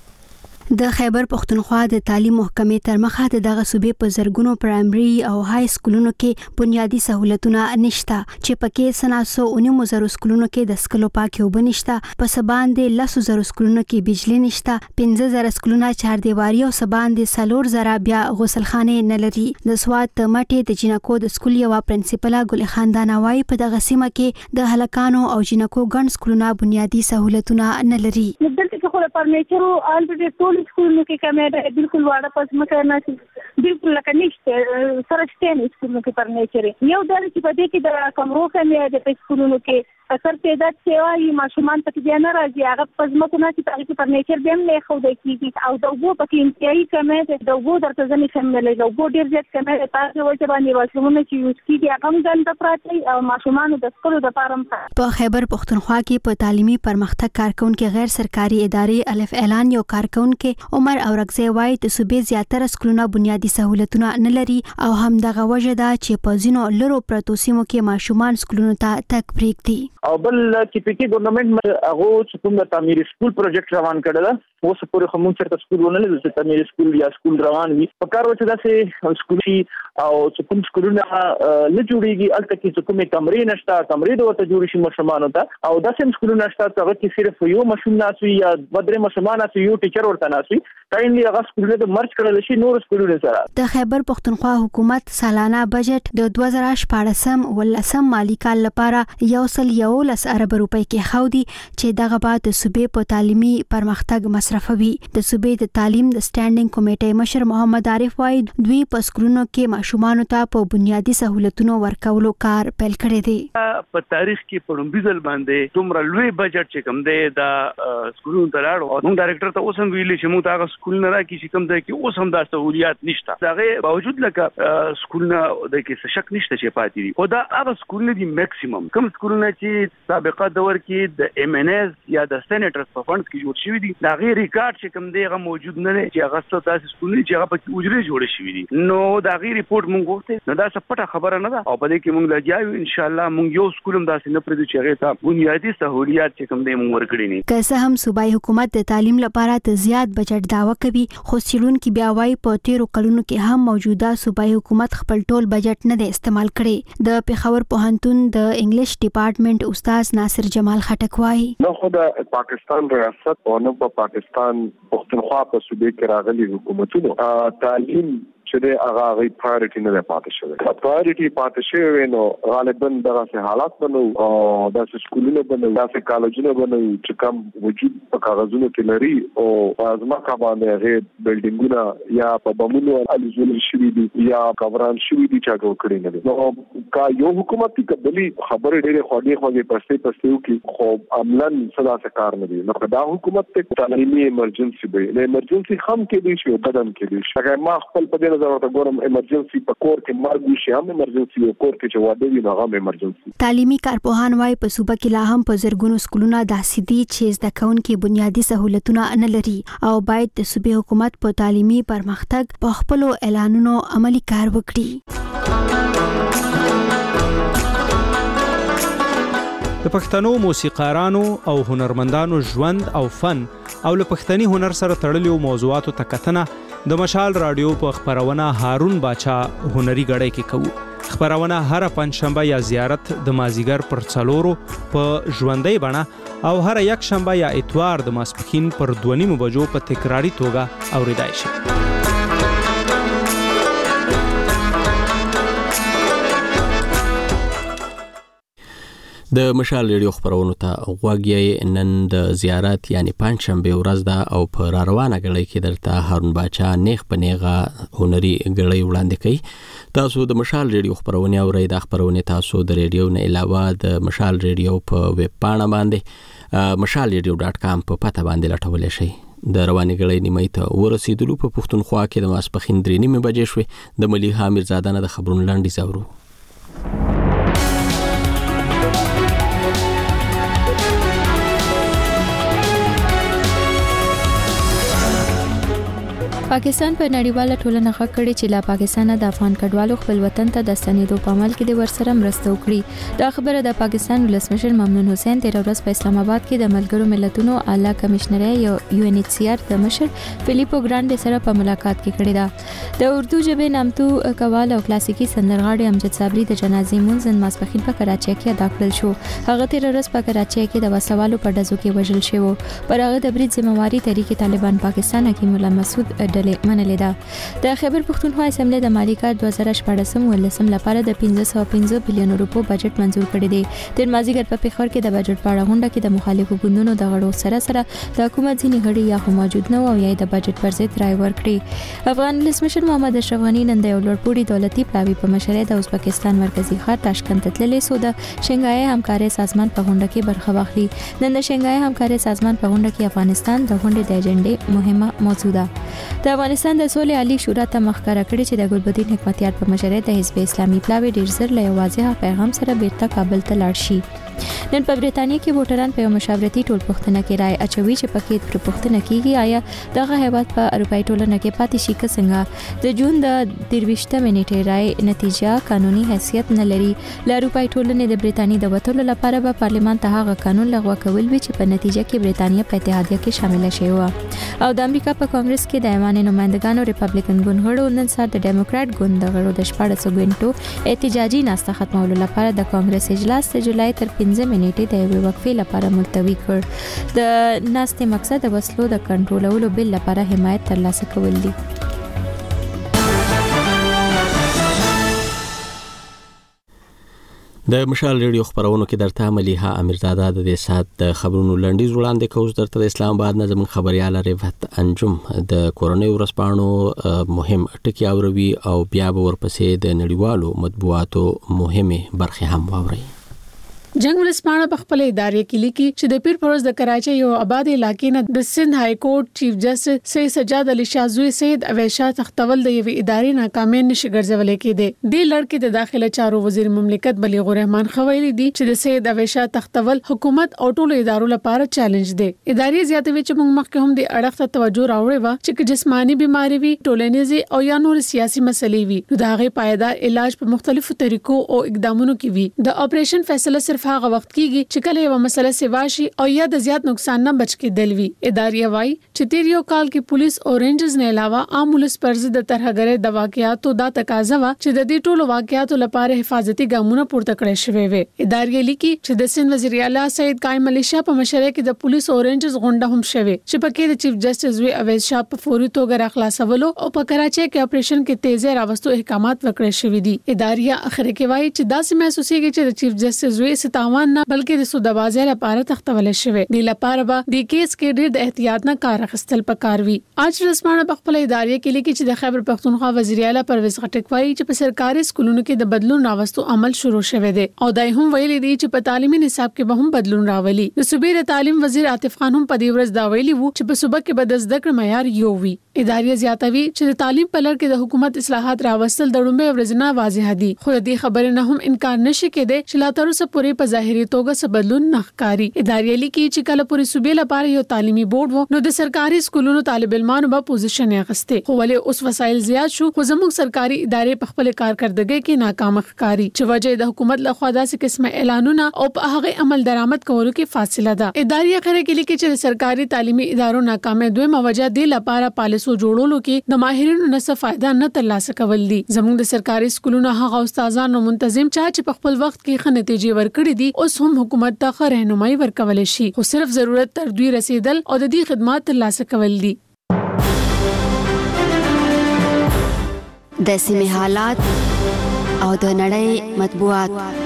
د خیبر پښتونخوا د تعلیم محکمې تر مخه د دغه صوبې په زرګونو پرایمري او های سکولونو کې بنیادی سہولتونه نشته چې پکې سناسو اونیمو زرو سکولونو کې د سکلو پاکي وب نشته په سبان د لسو زرو سکولونو کې بجلی نشته پنځه زره سکولونه چار دیواري او سبان د سلور زره بیا غسلخانه نه لري. د سواد مټې د جنکو د سکول یو پرنسپل ګل خاندان وايي په دغه سیمه کې د هلکانو او جنکو ګڼ سکولونه بنیادی سہولتونه نه لري. دلته خو په میچرو الټیټ स्कूल के कैमरा बिल्कुल वाड़ा पास में करना बिल्कुल लका निश्चित सरस्टेन स्कूल के फर्नीचर ये उधर की पते की कमरों का में जब स्कूलों के असर पैदा सेवा ये माशुमान तक जाना राजी अगर पजमतुना की तारीख फर्नीचर भी हम ले खुद की और दो पकी इंतहाई कमे दो दर तजनी फैमिली दो डेढ़ जेट कमे ताकि वो जबानी वाशरूम में यूज की कि हम गन तपराती और माशुमान د سکولو د پارم په خیبر پښتونخوا کې په تعلیمي پرمختګ کارکونکو غیر سرکاري ادارې الف اعلان یو کارکونکو عمر اورغزی وایي د صوبې زیاتره سکولونه بنیادی سہولتونه نه لري او هم دغه وجه ده چې په ځینو لرو پرتو سیمو کې ماشومان سکولونو ته تک پریږدي. او بل چې پکې ګورنمنت هغه چې کوم د تعمیر سکول پروجیکټ روان کړل اوس پورې کوم څه سکولونه لري چې تعمیر سکول یا سکول روان وي په کار وته داسې سکولي او چې کوم سکولونه نه جوړيږي الته کې کومه کمرې نشته کمرې دوته جوړ شي مشمانو ته او داسې سکولونه نشته هغه کې صرف یو مشمون ناسوي یا بدرې مشمان ناسوي یو ټیچر ورته ناسوي کاینلی هغه سکولونه د مرج کړل شي نور سکولونه سره. د خیبر پښتونخوا حکومت سالانه بجټ د دوه زره شپږم ولسم مالی کال لپاره یو سل یو لس ارب روپۍ کې خاودي چې دغه بعد د صوبې په تعلیمي پرمختګ مصرفوي. د صوبې د تعلیم د سټانډینګ کمیټې مشر محمد عارف وايي دوی په سکولونو کې ماشومان ته په بنیادی سہولتونو ورکولو کار پیل کړی دی. په تاریخ کې په لومبیزل باندې دومره لوی بجټ چې کوم دی دا سکولونو ته راړو موږ ډایرکټر ته اوس هم ویلي چې موږ هغه سکول نه راکې چې کوم دی کې اوس هم دا سہولیات نشته. دغه باوجود لکه سکولونه د کې شک نشته چې پاتې دي خو دا هغه سکولونه دي میکسیمم کوم سکولونه چې سابقه دور کې د ایم ان ایس یا د سېنیټرز په فندز کې جوړ شوی دي دا غیر ریکارډ چې کوم دی هغه موجود نه دی چې هغه څه تاسو سکولونه چې هغه په وجري جوړ شوی دي نو دا غیر ریپورت مونږ وخته نو دا څه پټه خبره نه ده او په دې کې مونږ لګیاو ان شاء الله مونږ یو سکولم داسې نه پرې چې هغه ته بنیادی سہولیات چې کوم دی مونږ ورکړي نه. که څه هم صوبایي حکومت د تعلیم لپاره ته زیات بجټ داوا کوي خو سیلون کې بیا وايي په تیرو کلونو کې هم موجوده صوبایي حکومت خپل ټول بجټ نه دی استعمال کړي. د پیښور پوهنتون د انګلیش ډپارټمنټ استاد ناصر جمال خټک وايي نو خو د پاکستان ریاست او نو په پاکستان پښتونخوا په صوبې کې راغلي حکومتونو تعلیم چې د هغه غي پرایورټي نه پاتې شوی پرایورټي پاتې شوی نو غالبا دغه حالات بنو او د سکولونو بنو د کالجونو بنو چې کوم وجود په کاغذونو کې لري او ازما کا باندې غي بلډینګونه یا په بمونو الزول شوی دي یا کوران شوی دي چې هغه کړی نه نو کا یو حکومت کې بلی خبره ډېره خوږه خوږه پسې پسې وکي خو عملاً صدا کار نه دي نو دا حکومت ته تعلیمي ایمرجنسي به ایمرجنسي هم کې دي چې بدن کې دي هغه ما خپل په ورته ګورم ایمرجنسي په کور کې مرګ وشي هم ایمرجنسي او کور کې چې واده وي نو هم ایمرجنسي. تعلیمي کارپوهان وايي په صوبه کې لا هم په زرګونو سکولونه داسې دي چې زده کوونکي بنیادي سہولتونه نه لري او باید د صوبې حکومت په تعلیمي پرمختګ په خپل اعلانونو عملی کار وکړي. د پښتنو موسیقارانو او هنرمندانو ژوند او فن او له پښتني هنر سره تړلو موضوعاتو ته کتنه د مشال رادیو په خبرونه هارون باچا هنري غړی کې کوو. خبرونه هر پنځشنبه یا زیارت د مازیګر پر څلورو په ژوندۍ بڼه او هر یک شنبه یا اتوار د ماسپښین پر دوه نیمو بجو په تکراری توګه اوریدای شي. د مشال ریډیو خبرونو ته غوږی نن د زیارت یعنی پنځشنبه ورځ ده او په روانه غړي کې درته هارون باچا نیغ په نیغه هنري غړي وړاندې کوي. تاسو د مشال ریډیو خبرونه اورئ. د خبرونه تاسو د ریډیو نه علاوه د مشال ریډیو په ویب پاڼه باندې مشال ریډیو ډاټ کام په پته باندې لټولای شئ. د رواني غړي نیمه ته ورسېدلو په پښتونخوا کې د ماسپښین درې نیمه بجې شوې. د ملي حامد زاده نه د خبرونو لاندې زورو. پاکستان په نړیواله ټولنه خبر کړي چې لا پاکستان د افغان کډوالو خپل وطن ته د ستنېدو په عمل کې د ورسره مرسته وکړي. دا خبره د پاکستان ولسمشر ممنون حسین تیر ورځ په اسلام آباد کې د ملګرو ملتونو اعلی کمشنر یو یو ان ایچ سی آر د مشر فلیپو ګرانډ سره په ملاقات کې کړې ده. د اردو ژبې نامتو قوال او کلاسیکي سندرغاړي امجد صابری د جنازې مونځ نن ماسپښین په کراچۍ کې ادا کړل شو. هغه تیر ورځ په کراچۍ کې د وسوالو په ډزو کې وژل شو. پر هغه د برید ذمہواری طریقې طالبان پاکستان حکیم الله مسعود ډلې منلې ده. د خیبر پښتونخوا اسمبلی د مالی کال دوه زره شپږ ولسم لپاره د پنځه سوه پنځه بلیون روپو بجټ منزور کړی دی. د مازیګر په پیښور کې د بجټ په اړه غونډه کې د مخالفو ګوندونو د غړو سره سره د حکومت ځینې غړي یا هم موجود نه او یا د بجټ پر ضد رائے ورکړي. افغان ولسمشر محمد اشرف غنی نن د لوړپوړي دولتي پلاوی په مشرۍ د ازبکستان مرکزی ښار تاشکند ته تللی سو د شنګای همکاري سازمان په غونډه کې برخه واخلي. نن د شنګای همکاري سازمان په غونډه کې افغانستان د غونډې د ایجنډې مهمه موضوع ده. د افغانستان د سولې عالی شورا ته مخکره کړی چې د ګلبدین حکمتیار په مشرۍ د حزب اسلامي پلاوی ډیر زر له واضح پیغام سره بیرته کابل ته لاړ شي. نن په بریټانیا کې ووټران په مشاورتي ټولپوښتنه کې رائے اچوي چې پکې پر پوښتنه کیږي آیا دغه هیواد په اروپאי ټولنه کې پاتې شي که څنګه. د جون د درویشتمه نیټې رائے نتیجه قانوني حیثیت نه لري. له اروپאי ټولنې د بریټانیا د وټولو لپاره به پارلمان ته هغه قانون لغوه کول وي چې په نتیجه کې بریټانیا په اتحادیه کې شامل شي و. او د امریکا په کانګرس کې د ایوان نمائندګانو ریپبلیکن ګوند غړو نن سهار د ډیموکرات ګوند د غړو د شپږ غونټو احتجاجي ناسته ختمولو لپاره د کانګرس اجلاس د جولای تر پنځه نیټې د یوې وقفې لپاره ملتوي کړ. د ناستې مقصد د وسلو د کنټرولولو بل لپاره حمایت ترلاسه کول دي. د مشال ریډیو خبرونو کې درته مليحه امیرزاده د دې سات د خبرونو لنډیز وړاندې کوم درته د اسلام آباد نه زموږ خبريال رفعت انجم د کورونی ورسپانو مهم ټکی اوروي او بیا به ورپسې د نړیوالو مطبوعاتو مهمه برخه هم واوري. جنگ ورسپانه په خپل ادارې کې لیکي چې د پیر پروز د کراچۍ یو آباد علاقې نه د سند های کورټ چیف جسټس سید سجاد علي شاه سید اویشا تختول د یوې ادارې ناکامۍ نشي ګرځولې کېده. د لړکې د داخله چارو وزیر مملکت بلیغ الرحمن خویلی دي چې د سید اویشا تختول حکومت او ټولو ادارو لپاره چیلنج دی. ادارې زیاتوي چې موږ مخکې هم د اړخ ته توجه راوړې و چې جسمانی بيماري وي ټولنیزي او یا نور سیاسي مسلې وي نو دا غي پایدار علاج په مختلفو طریقو او اقدامونو کې وي. د اپریشن فیصله صرف هغه وخت کیږي چې کله یو مسله سیواشي او یا د زیات نقصان نه بچ کېدل وي. ادارې وايي چې تیر یو کال کې پولیس او رینجرز نه علاوه عام ولس پر ضد د ترهګرۍ د واقعاتو دا تقاضا و چې د دې ټولو واقعاتو لپاره حفاظتي ګامونه پورته کړي شوي وي. ادارې لیکي چې د سند وزیر اعلی سید قائم علي شاه په مشرۍ کې د پولیس او رینجرز غونډه هم شوه چې پکې د چیف جسټس وی اویس شاه په فوري توګه راخلاصولو او په کراچۍ کې اپریشن کې تیزی راوستو احکامات وکړي شوي دي. ادارې اخر کې وايي چې دا سم محسوسيږي چې د چیف جسټس وی تاوان نه بلکې د سودبازۍ لپاره تختول شوی دی. لپاره به د کیس کې ډېر د احتیاط نه کار اخیستل پکار وي. اج رسمانه په خپل ادارې کې لیکي چې د خیبر پختونخوا وزیر اعلی پرویز خټک وايي چې په سرکاري سکولونو کې د بدلون راوستو عمل شروع شوی دی او دای هم ویلي دی چې په تعلیمي نصاب کې به هم بدلون راولي. د صوبې د تعلیم وزیر عاطف خان هم په دې ورځ دا ویلي وو چې په صوبه کې به د زده کړې معیار یو وي. ادارې زیاتوي چې د تعلیم په لړ کې د حکومت اصلاحات راوستل د لومړي ورځ نه واضح دي، خو د خبرې نه هم انکار نشي کېدای چې لا تر اوسه پورې په ظاهري توګه څه بدلون نه ښکاري. ادارې لیکي چې کله پورې صوبې لپاره یو تعلیمي بورډ وو نو د سرکاري سکولونو طالب علمانو به پوزیشن اخیسته، خو ولې اوس وسایل زیات شو خو زموږ سرکاري ادارې په خپل کارکردګۍ کې ناکام ښکاري چې وجه د حکومت له خوا داسې قسمه اعلانونه او په هغه عمل درآمد کولو کې فاصله ده. ادارې خبره کې لیکي چې سرکاري تعلیمي ادارو ناکامه دویمه وجه د لپاره پالیسو جوړولو کې د ماهرینو نه څه فائدہ نه ترلاسه کول دي. زموږ د سرکاري سکولونو هغه استادانو منتظم چا چې په خپل وخت کې ښه نتیجې ورکړي دي اوس هم حکومت ته ښه رهنمایي ورکول شي، خو صرف ضرورت تر دوی رسیدل او د دې خدمات ترلاسه کول دي. د سیمې حالات او د نړۍ مطبوعات.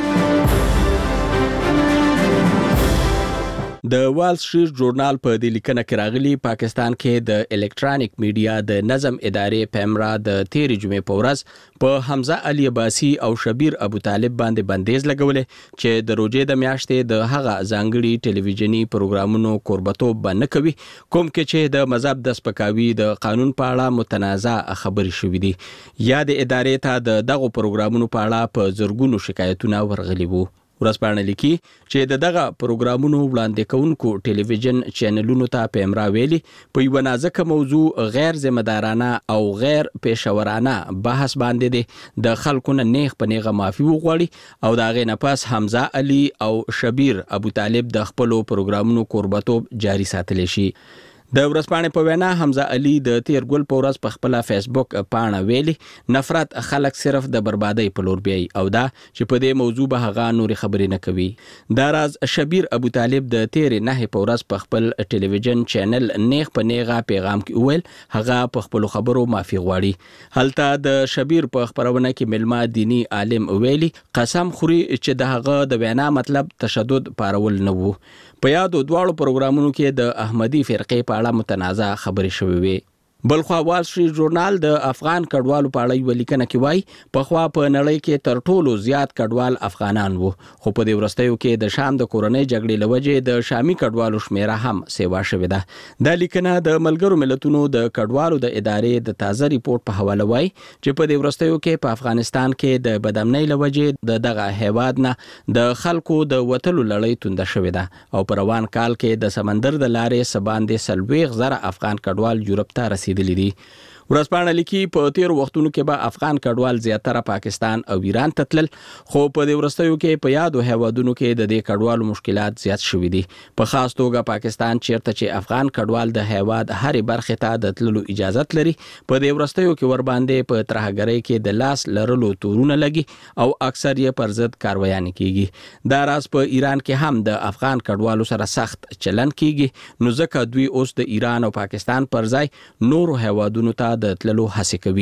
د وال سټریټ ژورنال په د لیکنه کې راغلي پاکستان کې د الکترونیک میډیا د نظم ادارې پیمرا د تیرې جمعې په ورځ په حمزه علي عباسي او شبیر ابو طالب باندې بندیز لګولې چې د روزې د میاشتې د هغه ځانګړي ټلویزیونی پروګرامونو قربتوب باندې کوي کوم کې چې د مذهب د سپکاوي د قانون په اړه متنازع خبرې شوې دي. یا د ادارې ته د دغه پروګرامونو په اړه په زرګونو شکایتونه ورغلي وو. ورځپاڼه لیکي چې د دغه پروګرامونو وړاندې کوونکو ټلویزیون چینلونو ته پیمرا ویلي په یو نازکه موضوع غیر ذمہدارانه او غیر پیشورانه بحث باندې دي د خلکو نه نیغ په نیغه معافي وغواړي او دا غي نه پاس حمزه علي او شبیر ابو طالب د خپل پروګرامونو قربتوب جاری ساتلی شي. د ورځپاڼې په وینا حمزه علي د تیر ګل په ورځ په خپل فیسبوک پاڼه ویلي نفرت خلک صرف د بربادۍ په لور بیاي او دا چې په دې موضوع به هغه نور خبرې نه کوي. دا راز شبیر ابو طالب د تیر نه په ورځ په خپل ټلویزیون چینل نیغ په نیغه پیغام کې ویل هغه په خپل خبرو معافي غواړي. هلته د شبیر په خبرونه کې ملما دینی عالم ویلي قسم خوري چې د هغه د وینا مطلب تشدد پارول نه وو. په یادو دواړو پروګرامونو کې د احمدي فرقې په اړه متنازع خبرې شوې وي. بلخوا وال سټریټ ژورنال د افغان کډوالو په اړه یو لیکنه کې وایي په خوا په نړۍ کې تر ټولو زیات کډوال افغانان وو، خو په دې ورستیو کې د شام د کورنۍ جګړې لوجې د شامي کډوالو شمیره هم سیوا شوې ده. دا لیکنه د ملګرو ملتونو د کډوالو د ادارې د تازه ریپورت په حواله وایي چې په دې ورستیو کې په افغانستان کې د بدامنۍ لوجې د دغه هیواد نه د خلکو د وټلو لړۍ تونده شوې ده او په روان کال کې د سمندر د لارې سباندې سلويغ زره افغان کډوال یورپ ته رسیدلی دي. ورځپاڼه لیکي په تیر وختونو کې به افغان کډوال زیاتره پاکستان او ایران ته تلل، خو په دې ورستیو کې په یادو هیوادونو کې د دې کډوالو مشکلات زیات شوي دي. په خاص توګه پاکستان چیرته چې افغان کډوال د هیواد هرې برخې ته د تللو اجازت لري په دې ورستیو کې ور باندې په ترهګرۍ کې د لاس لرلو تورونه لګي او اکثر یې پر ضد کاروایان کیږي. دا راز په ایران کې هم د افغان کډوالو سره سخت چلن کیږي، نو ځکه دوی اوس د ایران او پاکستان پر ځای نورو هیوادونو ته د تللو هڅه کوي.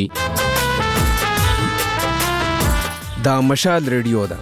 دا مشال ریډیو ده.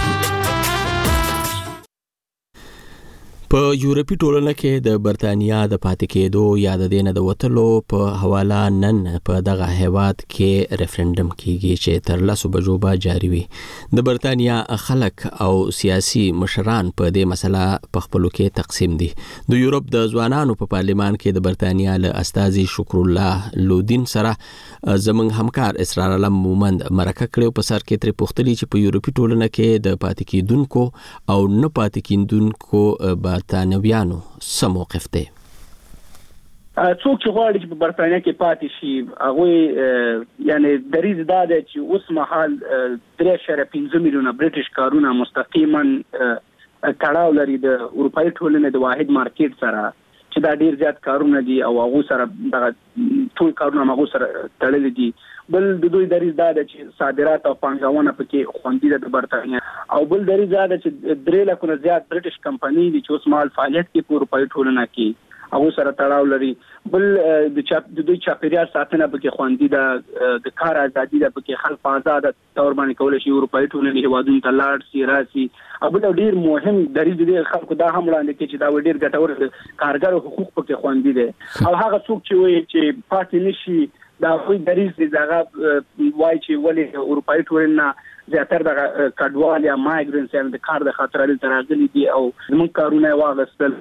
په یورپی ټولنه کې د برتانیا د پاتې کېدو یا د دینه د وټلو په حواله نن په دغه هیواد کې ریفرندم کیږي چې تر لسو بجو به جاری وي. د برتانیا خلک او سیاسي مشران په دې مسله په خپلو کې تقسیم دي. د یورپ د ځوانانو په پارلیمان کې د برتانیا له استازي شکر الله لودین سره زمنګ همکار اسرار علم مومند مرکه کړو په سر کې تر پوښتنې چې په یورپی ټولنه کې د پاتې کېدونکو او نه پاتې کېدونکو برتانویانو څه موقف دی. څوک چې غواړي چې په برتانیا کې پاتې شي هغه یعنی دریځ دا دی چې اوس مهال درې اعشاریه پنځه میلیونه برټش کارونه مستقیما تړاو لري د اروپایي ټولنې د واحد مارکیټ سره چې دا ډیر زیات کارونه دي او هغه سره دغه ټول کارونه هغه سره تړلي دي. بل د دوی دریځ دا دی چې صادرات او پانګونه پکې خوندي ده د برتانیا او بل دریځ دا دی چې درې لکه نه زیات برټش کمپنۍ دي چې اوس مهال فعالیت کوي په اروپایي ټولنه کې هغه سره تړاو لري. بل د چا د دوی چاپیریال ساتنه پکې خوندي ده، د کار ازادي ده پکې، خلک په آزاد تور باندې کولای شي اروپאי ټولنې هیوادونو ته لاړ شي راسي. ابل ډیر مهم دریځ دی خلکو دا هم وړاندې کوي چې دا ډیر ګټور کارګر حقوق پکې خوندي دي، او هغه څوک چې وایي چې پاتې نشي دا خو دریځ دی دغه وایي چې ولې اروپאי ټولنه زیاتره د کډوال یا مایګرنټس یا د کار د خاطر لري ترغلي دي او موږ کارونه واغستل،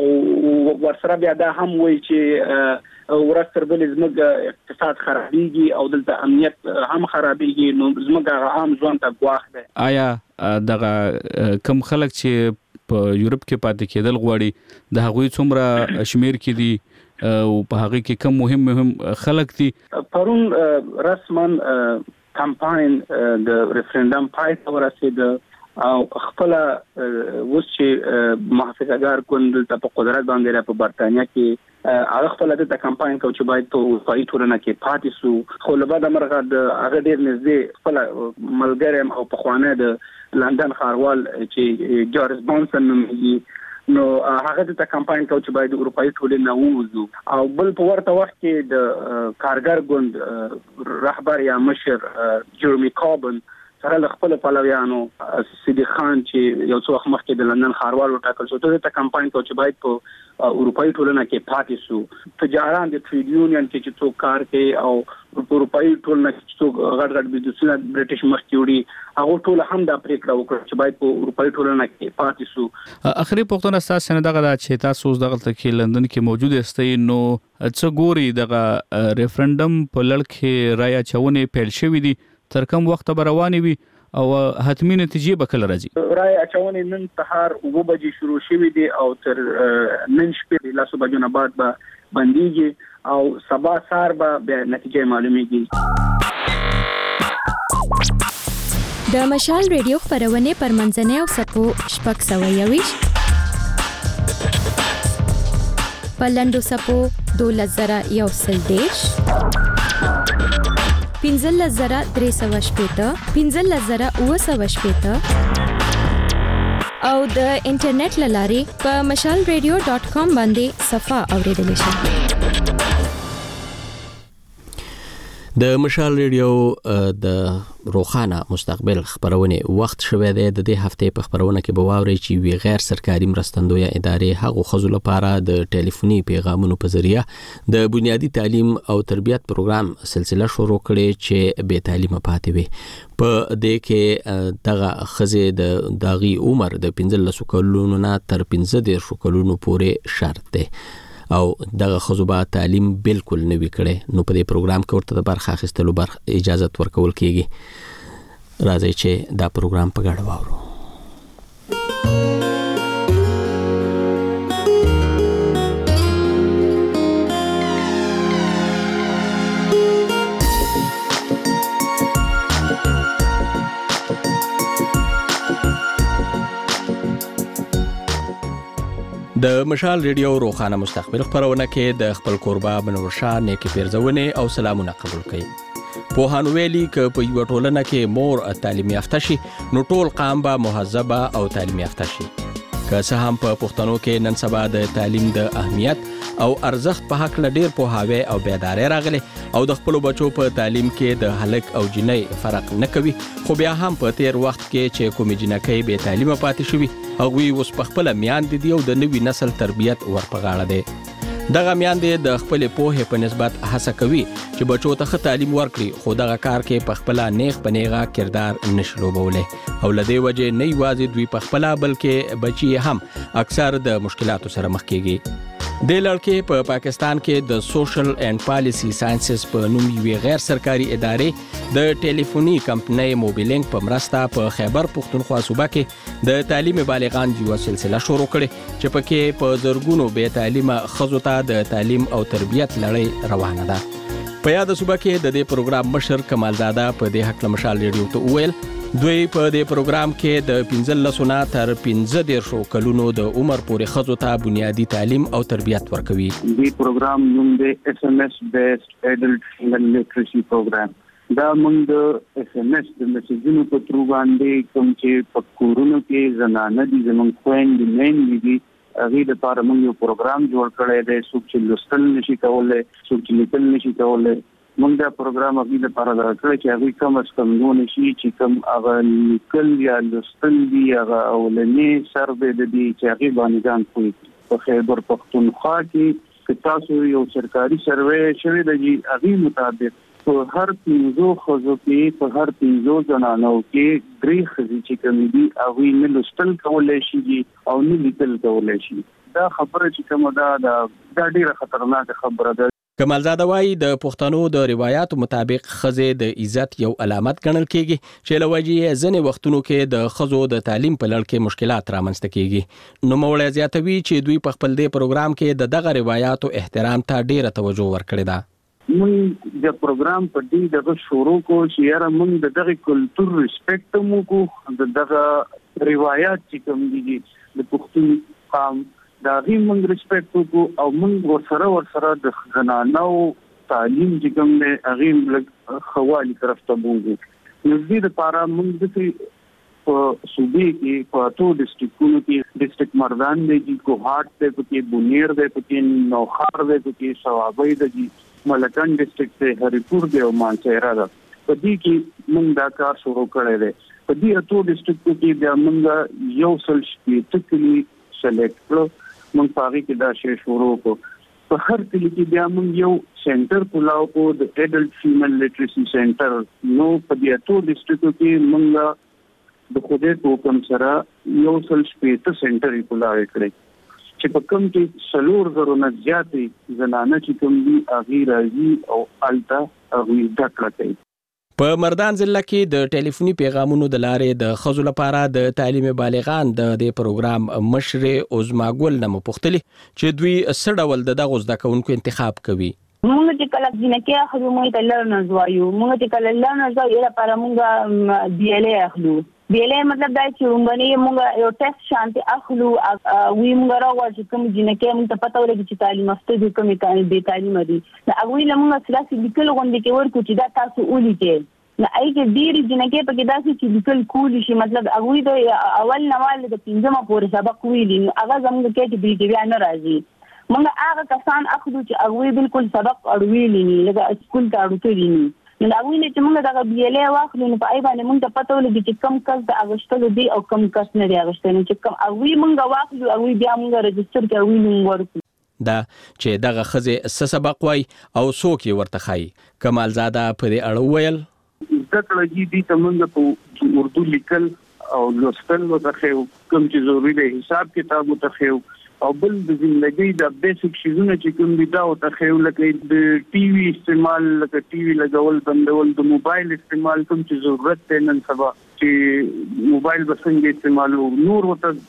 او ورسره بیا دا هم وایي چې ورستر بل زموږ اقتصاد خرابيږي او دلته امنیت هم خرابيږي، نو زموږ عام ژوند ته ګواښ دی. آیا دغه کم خلک چې په یورپ کې پاتې کېدل غواړي د هغوی څومره شمیر کې دي او په هغه کې کم مهم مهم خلک دي؟ پرون رسمن کمپاین د ریفرندم پای ته ورسید او خپل وس چې محافظه‌ګار ګوند ته په قدرت باندې را په برتانیا کې هغه خپل د کمپاین کو چې باید په اروپאי ټولنه کې پاتې سو، خو له بعد مرغه د هغه ډیر نږدې خپل ملګری او په خوانه د لندن ښاروال چې جورج بونسن نومېږي، نو هغه د کمپاین کو چې باید اروپאי ټولنه ووزو. او بل په ورته وخت کې د کارګر ګوند رهبر یا مشر جيرمي کوربن سره له خپل پلویانو صدیق خان چې یو څو وخت مخکې د لندن ښاروال وټاکل شو ته د کمپاین کو چې باید په اروپאי ټولنه کې پاتې سو. تجاران د ټریډ یونین کې چې څوک کار کوي او اروپאי ټولنه کې څوک غټ غټ بزنسونه برټش مخکې وړي هغه ټول هم دا پریکړه وکړه چې باید په اروپאי ټولنه کې پاتې سو. اخري پوښتنه تاسو نه دغه چې تاسو دغه کې لندن کې موجود استئ، نو څه ګوري دغه ریفرندم په لړ کې رائے چونه پیل شوې دي، تر کوم وخت به روانې وي او حتمی نتیجې به کله راځي؟ رائے اچونې نن سهار اوه بجې شروع شوې دي او تر نن شپې له صبح نه بعد به بنديږي او سبا سهار به نتیجې معلومیږي. د مشال ریډیو خبرونه پر منځنۍ او سپو شپږ سوه یویش پلندو سپو دولس زره یو سل دیش پنځل زره درې سوه شپېته پنځل زره اوه سوه شپېته او د انټرنیټ لارې په مشال ریډیو ډاٹ کام باندې صفه اوریدل شي. د مشال ریډیو د روخانه مستقبل خبرونه وخت شوه دی. د دې هفته په خبرونه کې به واوري چې وی غیر سرکاري مرستندوی ادارې هغه خزو لپاره د ټلیفوني پیغامونو په ذریعہ د بنیادی تعلیم او تربیت پروګرام سلسله شروع کړي چې به تعلیمه پاتې وي. په دې کې دغه خزه د داغي عمر د پنځلس کلونو نه تر پنځه دیرش کلونو پورې شرط دی او دغه خزوبه تعلیم بالکل نوی کړي، نو په دې پروګرام کې ورته د برخه اخیستلو بر اجازه ورکول کیږي. راځي چې دا پروګرام په ګډه واورو. د مشال ریډیو روخانه مستقبل خبرونه کې د خپل قربا بنورشاه نیکی پیرزونه او سلامونه قبول کړي. په هانویلی کې په یو ټولنه کې مور تعلیم یافته شي نو ټول قام به مهذبه او تعلیم یافته شي. که څه هم په پښتنو کې نن سبا د تعلیم د اهمیت او ارزښت په حق لډیر په هاوی او بیداری راغلي او د خپل بچو په تعلیم کې د هلک او جنۍ فرق نه کوي، خو بیا هم په تیر وخت کې چې کوم جنکۍ به تعلیم پاتې شوی هغوی اوس په خپل میان دي او د نوي نسل تربیت ورپغاړه دي. دغه میان دي د خپل پوهه په نسبت هڅه کوي چې بچو ته تعلیم ورکړي، خو دغه کار کې په خپل نیغ پنیغه کردار نشلوبوله او لدی وجه نه یوازې دوی په خپل بلکې بچي هم اکثر د مشکلاتو سره مخ کیږي. د لړکې په پاکستان کې د سوشل اینڈ پالیسی ساينسز په نوم یو غیر سرکاري ادارې د ټلیفوني کمپنۍ موبیلینګ په مرسته په خیبر پښتونخوا صوبه کې د تعلیم بالغان یو سلسله شروع کړي چې پکې په زرګونو به تعلیمه خزو ته د تعلیم او تربیت لړۍ روانه ده. په یاد صوبه کې د دې پروګرام مشر کمال زاده په دې حق مشال ریډیو ته ویل دوی په دې پروګرام کې د پنځلس نه تر پنځه دیرش کلونو د عمر پورې خزو ته بنیادی تعلیم او تربیت ورکوي. دې پروګرام نوم دی اس ام اس بیسډ اډلټ لیټریسي پروګرام. دا موږ د اس ام اس د میسجونو په تر باندې کوم چې په کورونو کې زنانه دي زموږ خويندې مین دي هغه د لپاره موږ یو پروګرام جوړ کړی دی چې لوستل نشي کولای چې لیکل نشي کولای موږ دا پروګرام هغه د لپاره درکړی چې هغه کم از کم نو نشي چې کم هغه لیکل یا لوستل دی هغه اولنی سربه د دې چې هغه باندې ځان کوي په خیبر پختونخوا کې تاسو یو سرکاري سروې شوی دی هغه مطابق په هر پنځو خزو کې په هر پنځو جنانو کې درې خزي چې کوم دي هغه نه لوستل کولای شي او نه لیکل کولای شي دا خبره چې کوم دا دا ډیره خطرناکه خبره ده کمالزاده وایي د پښتنو د روایتو مطابق خزې د عزت یو علامت ګڼل کېږي چې لوجې ځنې وختونو کې د خزو د تعلیم په لړ کې مشکلات رامنځته کېږي نو موړی زیاتوي چې دوی په خپل دې پروګرام کې د دغه روایتو احترام ته ډیره توجه ورکړې ده موږ د پروګرام په دې دغه شروع کو چې یاره موږ د دغه کلچر ریسپیکټ مو کو د دغه روایت چې کوم دي د پښتون قوم دا غي موږ ریسپیکټ کو او موږ ورسره ورسره د زنانو تعلیم چې کوم نه هغه خوالي طرف ته بوزو نو دې لپاره موږ د په صوبې کې په ټولو ډیسټریکټونو کې ډیسټریکټ مردان دی کو هارت دی په بونیر دی په نوخار دی په ثوابي دی ملکان ډیسټریکټ دی هریپور دی او مانچهره ده په دې کې موږ دا کار شروع کړی دی په دې ټولو ډیسټریکټو کې بیا موږ یو سل شپږ کلی سلیکټ کړو موږ پاره کې دا شی شروع کو په هر کلی کې بیا موږ یو سنټر کولاو کو د اډلټ فیمیل لیټریسي سنټر نو په دې ټولو ډیسټریکټو کې موږ د خوده حکم سره یو سل شپږ سنټر کولاو کړی چې په کوم کې سلور زرو نه زیاتې زنانه چې کوم دي اغي راځي او التا اغي دکړه کوي په مردان ضلع کې د ټلیفوني پیغامونو د لارې د خزو لپاره د تعلیم بالغان د دې پروګرام مشر عظماګل نمو پختلی چې دوی څه ډول د دغه زده کوونکو انتخاب کوي موږ چې کله ځینکه اخلو موږ ته لرنز وایو موږ چې کله لرنز وایو لپاره موږ بي ال اي اخلو بي ال اي مطلب دا چې موږ موږ یو ټیسټ شانتي اخلو وی موږ راوځو کوم ځینکه موږ ته پته ولګي چې تعلیم افته کوم کار به تعلیم دي دا هغه موږ سلاسي لیکل غونډه کې ورکو چې دا تاسو ولیکئ نه اې کې ډېری جنکه په کې داسې چې لیکل کولی شي مطلب هغه د اول نوال د پنځمه پورې سبق ویلی هغه زموږ کې چې بي بیا نه راځي موږ هغه کسان اخلو چې هغه بالکل سبق اړویلی نه لکه سکول ته اړوتلی نه نو هغه نه چې موږ دغه بي ال اي واخلو نو په ای باندې موږ ته پته ولګي چې کم کس د اغشتلو دی او کم کس نه دی اغشتنه چې کم هغه موږ واخلو هغه بیا موږ رجستر کوو موږ ورکو دا چې دغه خزه س سبق وای او څوک یې ورته خای کمالزاده په دې اړه ویل دکړه جی دي تمنګ په اردو لیکل او لوستل وکړو کوم چې ضروري دی حساب کتاب وکړو او بل د ژوندۍ د بیسیک شیزونه چې کوم دي دا وکړو لکه د ټي وي استعمال لکه ټي وي لګول بندول د موبایل استعمال کوم چې ضرورت دی نن سبا چې موبایل بسنګ استعمالو نور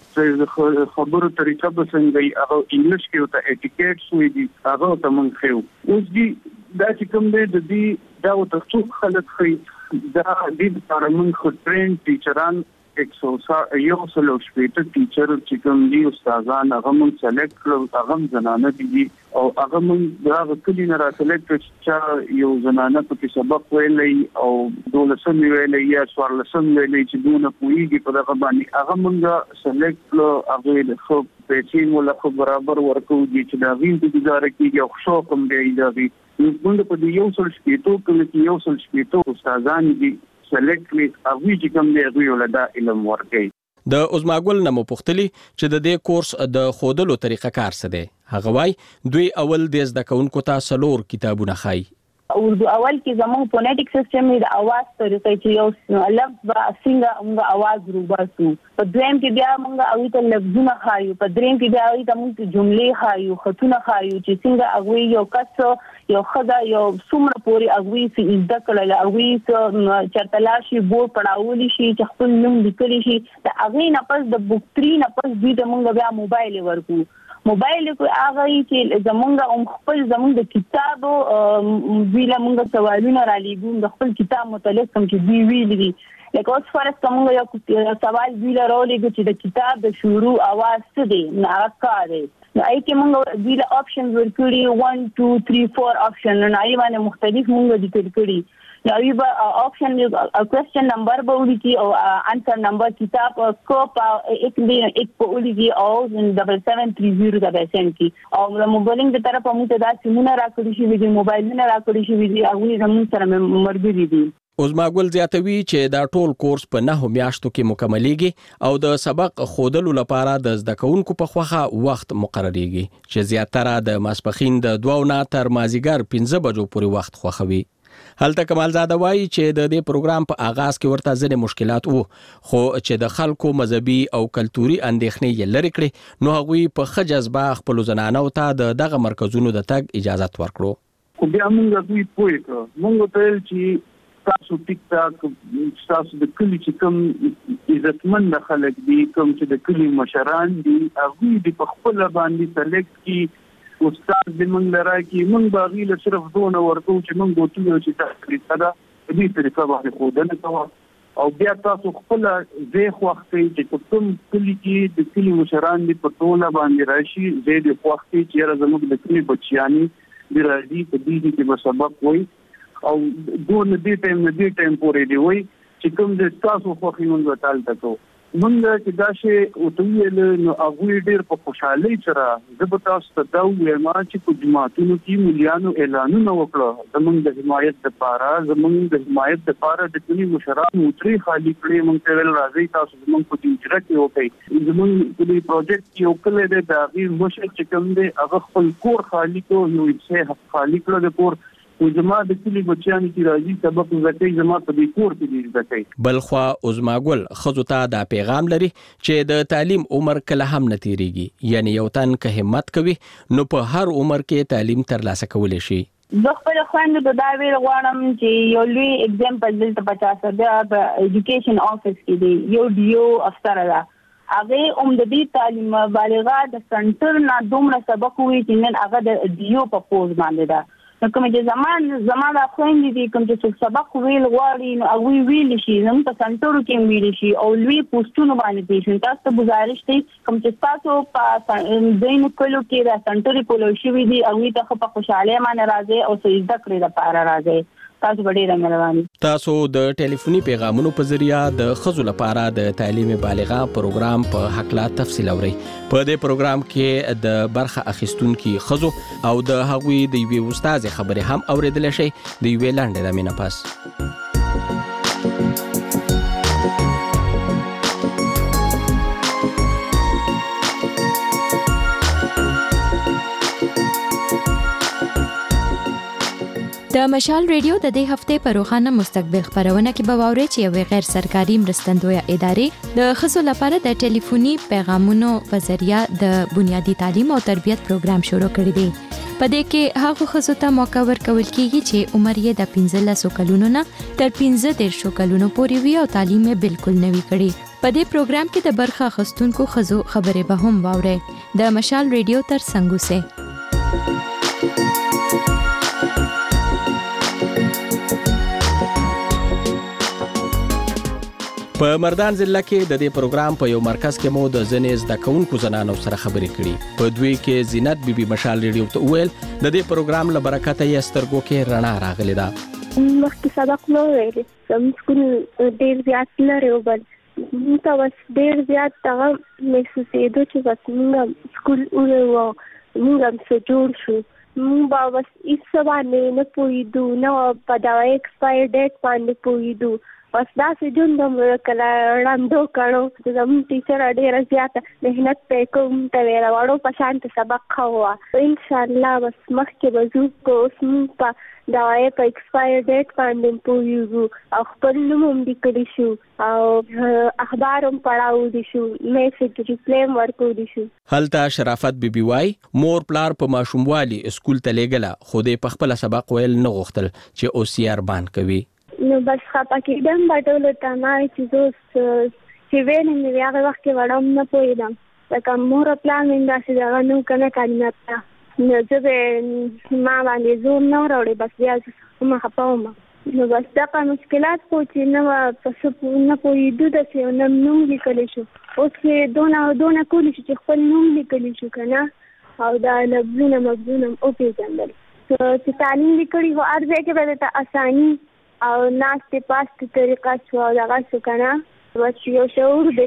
وته خبرو طریقه بسنګي هغه انګلیش کې وته اټیکیټ سوې دي هغه ته مونږ خو اوس دي دا چې کوم دی د دې دا وته څوک خلک خي دا د لپاره موږ خو ټرین ټیچران اکسوسا یو سلو شپېته ټیچر چې کوم دي استادان هغه موږ سلیکټ کړو هغه زنانه دي او هغه موږ دا کلی نه را سلیکټ چې یو زنانه په کې سبق ویلې او دولسم ویلې یا څوارلسم ویلې چې دونه پوېږي په دغه باندې هغه موږ سلیکټ کړو هغه د خو پیسې مولا خو برابر ورکو دي چې دا وین د گزاره کېږي او شو کوم دی دا وی موږ په یو سل شپېته کې یو سل شپېته استادان دي سلیکټ کړي هغه چې کوم دی هغه ولدا علم ورکړي د عظماګل نمو پختلی چې د دې کورس د خودلو طریقه کار څه دی هغه وای دوی اول د زده کوونکو ته سلور کتابونه خای اردو اول کې زموږ فونیټیک سیستم د اواز طریقې چې یو لفظ با څنګه موږ اواز روباسو په دویم کې بیا موږ اوی ته لفظونه خایو په دریم کې بیا اوی ته موږ جملې خایو خطونه خایو چې څنګه اوی یو کس یو خدا یو څومره پوری اوی سي زده کړل اوی چرتلاشي بورډ پڑھاولی شي چې خپل نوم لیکلی شي دا اوی نه پس د بوک تری نه پس دوی ته موږ بیا موبایل ورکو موبایل کو هغه چې زمونږ هم خپل زمونږ د کتابو ویله موږ سوالونه را لېږو د خپل کتاب متعلق کوم چې دی ویل دي لکه اوس فرض کوم یو سوال ویله راولېږو چې د کتاب د شروع اواز څه دی نه هغه کار دی نو ای کې موږ ویله آپشنز ورکړي one two three four آپشن نو ای باندې مختلف موږ ذکر کړي نو یو آپشن کوېسچن نمبر به ولګي او انسر نمبر کتاب کوپ ایک دی ایک په ولګي او ډبل سیون تھری زیرو دا سند کی او موبایلینګ د طرفه موږ ته دا سیمونه راکړي شي د موبایلونه راکړي شي دي هغه زموږ سره مرګري دي. عظماګل زیاتوي چې دا ټول کورس په نهو میاشتو کې مکملېږي او د سبق خودلو لپاره د زده کوونکو په خوخه وخت مقرریږي چې زیاتره د ماسپخین د دوه نه تر مازیګر پنځه بجو پورې وخت خوخوي. هلته کمالزاده وایي چې د دې پروګرام په آغاز کې ورته ځینې مشکلات وو خو چې د خلکو مذهبي او کلتوري اندېښنې یې لرې کړې نو هغوی په ښه جذبه خپلو زنانو ته د دغه مرکزونو د تګ اجازت ورکړو. خو بیا موږ دوی پوه کړو موږ ته چې تاسو ټیک ټاک تاسو د کلی چې کوم عزتمن خلک دي کوم چې د کلی مشران دي هغه دې په خپل باندې سلیکټ کی استاد دې موږ لرا کی موږ باغی له صرف دونه ورته چې موږ غوښتو چې تاسو دا دې طریقه باندې خودنه کوو او بیا تاسو خپل زه وخت چې کوم کلی کې د کلی مشران دې په ټوله باندې راشي زه دې وخت چې زموږ د کلی بچیانی د راځي په دې کې په سبق وای او دون دې ټایم نه دې ټایم پورې دی وای چې کوم د تاسو خو خېمون وتال تکو موږ چې دا شی او تویل نو هغه ډېر په خوشحالي سره زه به تاسو ته دا وایم چې په جماعتونو کې مليانو اعلانونه وکړه زموږ د حمایت لپاره زموږ د حمایت لپاره د کلی مشرانو تری خالی کړی موږ ته ویل راځي تاسو زموږ په دې اجرا کې وکړئ زموږ په دې پروجیکټ یو کله د داغي مشر چې کوم دی هغه خپل کور خالی کو نو یې خالی کړو د کور او زما د کلی بچیان چې راځي سبق زکه زما په دې کور کې دي زکه بلخوا عظماګل خزو ته دا پیغام لري چې د تعلیم عمر کله هم نه تیریږي یعنی یو تن که همت کوي نو په هر عمر کې تعلیم ترلاسه کولی شي. زه خپل خويندو د دا ویل غواړم چې یو لوی اگزامپل دلته پچاسه د ایجوکیشن افیس کې دی یو ډیو افسر ده هغه هم د دې تعلیم بالغه د سنټر نه دومره سبق وی چې نن هغه د ډیو په پوز باندې ده کوم چې زمان زمانه خويندې دي کوم چې سبق ویل غواړي نو هغه ویل شي نو په سنټرو کې ویل شي او لوی پوسټونو باندې پیشن تاسو ته گزارش دی کوم چې تاسو په دین کولو کې د سنټري پولو شي وی دي هغه ته په خوشاله معنی راځي او سجده کړی د پاره راځي تاسو ډېر مهرباني. تاسو د ټلیفوني پیغامونو په ذریعہ د خزو لپاره د تعلیم بالغه پروګرام په حق لا تفصیل اورئ. په دې پروګرام کې د برخه اخیستونکو خزو او د هغوی د وی استاد خبرې هم اوریدل شي د وی لاندې د مینه پاس. د مشال ریډیو د دې هفته په روخانه مستقبل خبرونه کې به واوري چې یو غیر سرکاري مرستندوی ادارې د خصو لپاره د ټلیفوني پیغامونو په ذریعہ د بنیادی تعلیم او تربیت پروګرام شروع کړی دی. په دې کې هغه خصو ته موقع ورکول کیږي چې عمر یې د پنځلس کلونو نه تر پنځه دیرش کلونو پورې وي او تعلیم یې بالکل نوي کړي. په دې پروګرام کې د برخه اخیستونکو خزو خبرې به هم واوري. د مشال ریډیو تر څنګه سه په مردان ضلع کې د دې پروګرام په یو مرکز کې مو د ځنې زده کوونکو زنانو سره خبرې کړې. په دوی کې زینت بیبي مشال ریډیو ته ویل د دې پروګرام له برکته یې سترګو کې رڼا راغلې ده. مخکې سبق نو ویل سم سکول ډېر زیات لري او بل موږ اوس ډېر زیات هغه محسوسېدو چې بس موږ سکول ورو موږ هم څه جوړ شو موږ به اوس هېڅ باندې نه پوهېدو نه په دغه ایکسپایر ډیټ باندې پوهېدو بس داسې ژوند به کله ړانده کړو زموږ ټیچر ډېره زیاته محنت پې کوم ته ویله وړو په شان ته سبق ښه وه انشاءالله بس مخکې به ځو که اوس موږ په دغه په ایکسپایر ډیټ باندې پوهېږو او خپل نوم هم لیکلی شو او اخبار هم پړاولی شو میسج ریپلی هم ورکولی شو. هلته شرافت بیبي وای مور پلار په ماشوموالي اسکول ته لیږله خو دې په خپله سبق ویل نه غوښتل چې اوس یې ارمان کوي. نو بس خپه کېدم به ټولو ته ما چې زه چې ویلې مې وي هغه وخت کې وړم نه پوهېدم لکه مور او پلار مې داسې دغه نه و که نه تعلیمات ته نو زه به ما باندې زور نه راوړې بس بیا زه خپه وم نو بس دغه مشکلات خو چې نه وه په څه نه پوهېدو داسې نه نوم لیکلی شو اوس چې دونه دونه کولی شو چې خپل نوم لیکلی شو که نه او دا لفظونه مفظونه هم وپېژندل چې تعلیم دې کړي خو هر ځای کې به درته اساني او ناستې پاستې طریقه شو دغه شو کنه بس یو شعور دی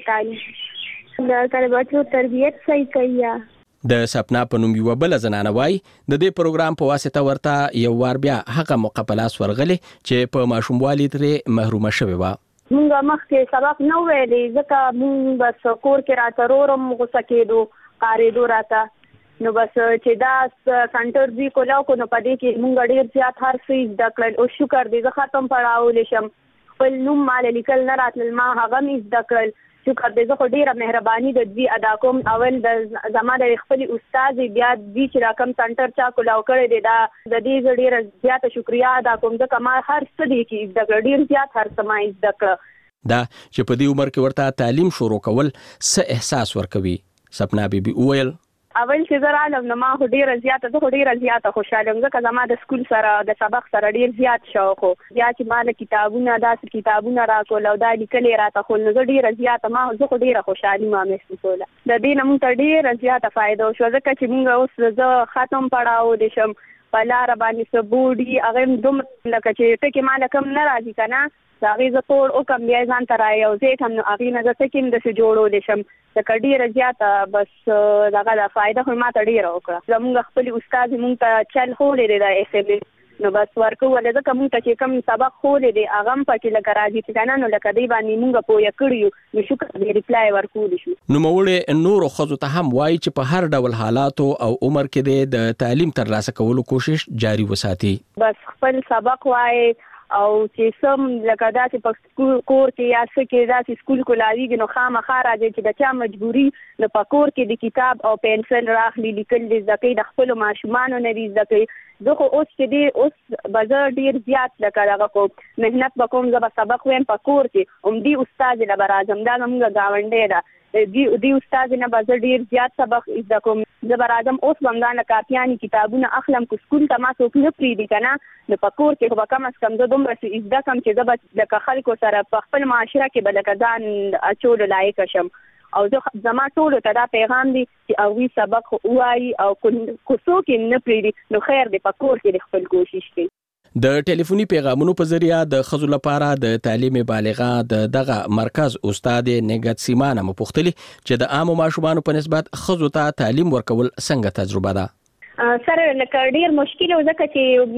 تعلیم د کله بچو تربیت صحیح کوي. د سپنا په نوم یو بل زنانه وای د دې پروګرام په واسطه ورته یو وار بیا هغه مقابله ورغله چې په ماشوموالي ترې محرومه شوی و. مونږه مخکې سبق نه ویلې ځکه مونږ بس کور کې راته رورم غوسه کېدو قاریدو راته نو بس چې دا سنټر دی کولاو کو نو پدې کې مونږ ډیر زیات هر څه زده کړل او شکر دې زه ختم پړاولې شم خپل نوم مال لیکل نه راتل ما هغه مې زده کړل شکر دې زه خو ډیره مهرباني د دې ادا کوم. اول د زما د خپل استاد بیا دې چې راکم سنټر چا کولاو کړی دی دا د دې ډیره زیاته شکریا ادا کوم ځکه ما هر څه دې کې زده کړل ډیر زیات هر څه ما زده کړل. دا چې په دې عمر کې ورته تعلیم شروع کول څه احساس ورکوي؟ سپنا بیبي وویل اول چې زه رالم نو ما خو ډیره زیاته زه خو ډیره زیاته خوشاله یم ځکه زما د سکول سره د سبق سره ډیر زیات شوق و بیا چې ما له کتابونه داسې کتابونه راکول او دا لیکلې راته خو نو زه ډیره زیاته ما زه خو ډیره خوشحالي ما محسوسوله. د دې نه موږ ته ډیره زیاته فایده وشوه ځکه چې موږ اوس زه ختم پړاو دی شم په لاره باندې څه بوډي هغه هم دومره لکه چې ټکې ما له کم نه راځي که نه د هغې زه ټول وکړم بیا یې ځان ته رایوځې کړم نو هغې نه زه ټکې هم داسې جوړولی شم ځکه ډېره زیاته بس دغه ده فایده خو ما ته ډېره وکړه. زمونږ خپل استاد مونږ ته چل ښولی دی د ایس ایم ایس نو بس ورکولی ځکه مونږ ته چې کوم سبق ښولی دی هغه هم پکې لکه راځي چې که نه نو لکه دی باندې مونږ پویه کړي یو نو شکر دې ریپلای ورکولی شو. نوموړې نورو ښځو ته هم وایي چې په هر ډول حالاتو او عمر کې دې د تعلیم ترلاسه کولو کوشش جاري وساتي. بس خپل سبق وایي او چې سم لکه داسې په کور کې یا څه کې داسې سکول کولاویږي نو خامخا راځي چې د چا مجبوري نو په کور کې د کتاب او پنسل راخلي لیکل دې زده کوي د خپلو ماشومانو نه دې زده کوي. زه خو اوس چې دی اوس به زه ډېر زیات لکه دغه کوم محنت به کوم زه به سبق ویم په کور کې همدې استاد نه به راځم دا زموږ ګاونډی ده دې استاد نه به زه ډېر زیات سبق زده کوم زه به راځم اوس به همدا نه کاپیانې کتابونه اخلم که سکول ته ما څوک نه پرېږدي که نه نو په کور کې خو به کم از کم زه دومره زده کړم چې زه به لکه خلکو سره په خپل معاشره کې به لکه ځان اچولو لایقه شم او زه زما ټولو ته دا پیغام دی چې هغوی سبق ووایي او که څوک یې نه پرېږدي نو خیر دی په کور کې د خپل کوشش کوي. د ټلیفوني پیغامونو په ذریعہ د ښځو لپاره د تعلیم بالغه د دغه مرکز استاد نګت سیمانه مو پوښتلي چې د عامو ماشومانو په نسبت ښځو ته تعلیم ورکول څنګه تجربه ده؟ سره لکه ډېر مشکل و ځکه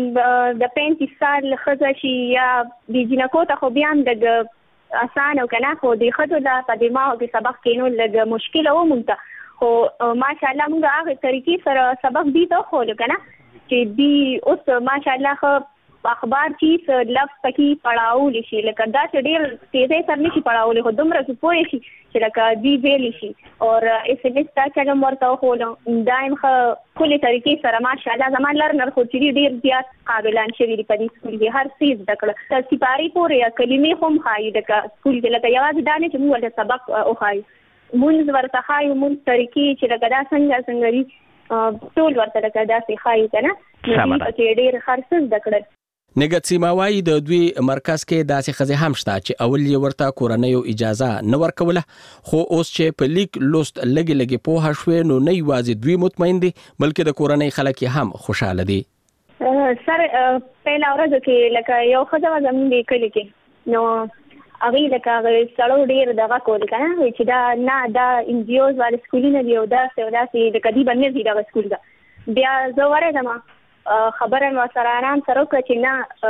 چې د پنځه سال ښځه شي یا د جینکو ته خو بیا هم لږ اسانه و که نه خو د ښځو له په دماغو کې سبق کینول لږ مشکله و مونږ ته خو ماشاءالله مونږ هغې طریقې سره سبق دوی ته وښولو که نه چې دوی اوس ماشاءالله ښه اخبار چې لفظ پکې پړاولی شي لکه دا چې ډېر تیزۍ سره نه شي پړاولی خو دومره چې پوه شي چې لکه دوی ویلی شي اور ایس ایم ایس دا چل هم ورته وښولو دا هم ښه ښکلې طریقې سره ماشاءالله زما لرنر خو چې ډېر زیات قابلان شوي دي په دې سکول کې هر څه زده کړه تر سپارې پورې یا کلمې خو هم ښایي لکه سکول کې لکه یوازې دا نه چې موږ ورته سبق وښایو مونځ ورته ښایو مونځ طریقې چې لکه دا څنګه څنګه وي ټول ورته لکه داسې ښایي که نه نو پکې ډېر هر څه زده کړل. نګت سیما وایي د دوی مرکز کې داسې ښځې هم شته چې اول یې ورته کورنیو اجازه نه ورکوله خو اوس چې په لیک لوست لږې لږې پوهه شوې نو نه یوازې دوی مطمئن دي بلکې د کورنۍ خلک یې هم خوشحاله دي. سر پهله ورځو کې لکه یو ښځه وه زموږ د کلي کې نو هغې لکه هغې سړو ډېر دغه کول که نه چې دا نه دا ان جي اوز والے سکولونه دي او داسې او داسې لکه دوی به نه ځي دغه سکول ته بیا زه ورغلم خبره مې ورسره آرام سره وکړه چې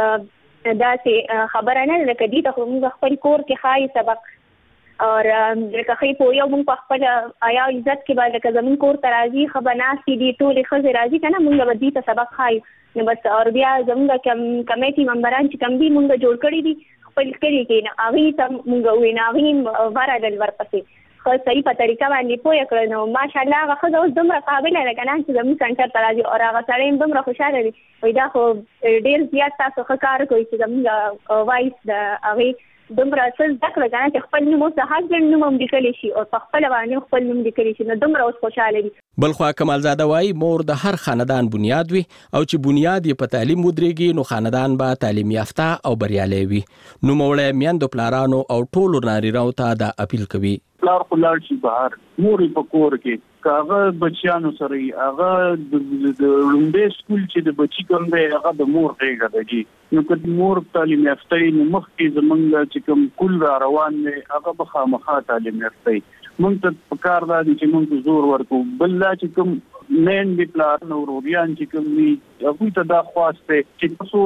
نه داسې خبره نه ده لکه دې ته خو موږ خپل کور کې ښایي سبق اور لکه ښې پوهیو موږ په خپل حیا او عزت کې به لکه زموږ کور ته راځي ښه به ناستې دي ټولې ښځې راځي که نه موږ به دې ته سبق ښایو نو بس اور بیا زموږ کم کمیټي ممبران چې کم دي موږ جوړ کړي دي خپل کلي کې نه هغې ته موږ ووایو نو هغې هم ورغلل ورپسې ښه صحیح په طریقه باندې پوه یې کړل نو ماشاءالله هغه ښځه اوس دومره قابله ده که نه چې زموږ سنټر ته راځي او هغه سړی هم دومره خوشحاله دی وایي دا خو ډېر زیات تاسو ښه کار کوئ چې زموږ وایس د هغې دومره څه زده کړه که نه چې خپل نوم اوس د هسبنډ نوم هم لیکلی شي او په خپله باندې خپل نوم لیکلی شي نو دومره اوس خوشحاله دي. بلخوا کمالزاده وایي مور د هر خاندان بنیاد وي او چې بنیاد یې په تعلیم ودرېږي نو خاندان به تعلیم یافته او بریالی وي. نوموړی میندو پلارانو او ټولو نارینهو ته دا اپیل کوي پلار خو لاړ شي بهر مور یې په کور کې کاغه بچیانو سره هغه د لومبه سکول چې د بچی کوم دی هغه د مور غیږه دی نو کله مور تعلیم یافته نو مخکې زمونږ چې کوم کول را روان دی هغه به خامخا تعلیم یافته مونږ ته پکار دا چې مونږ زور ورکو بل چې کوم مین دی پلان نو روریان چې کوم دی هغه ته دا خواسته چې تاسو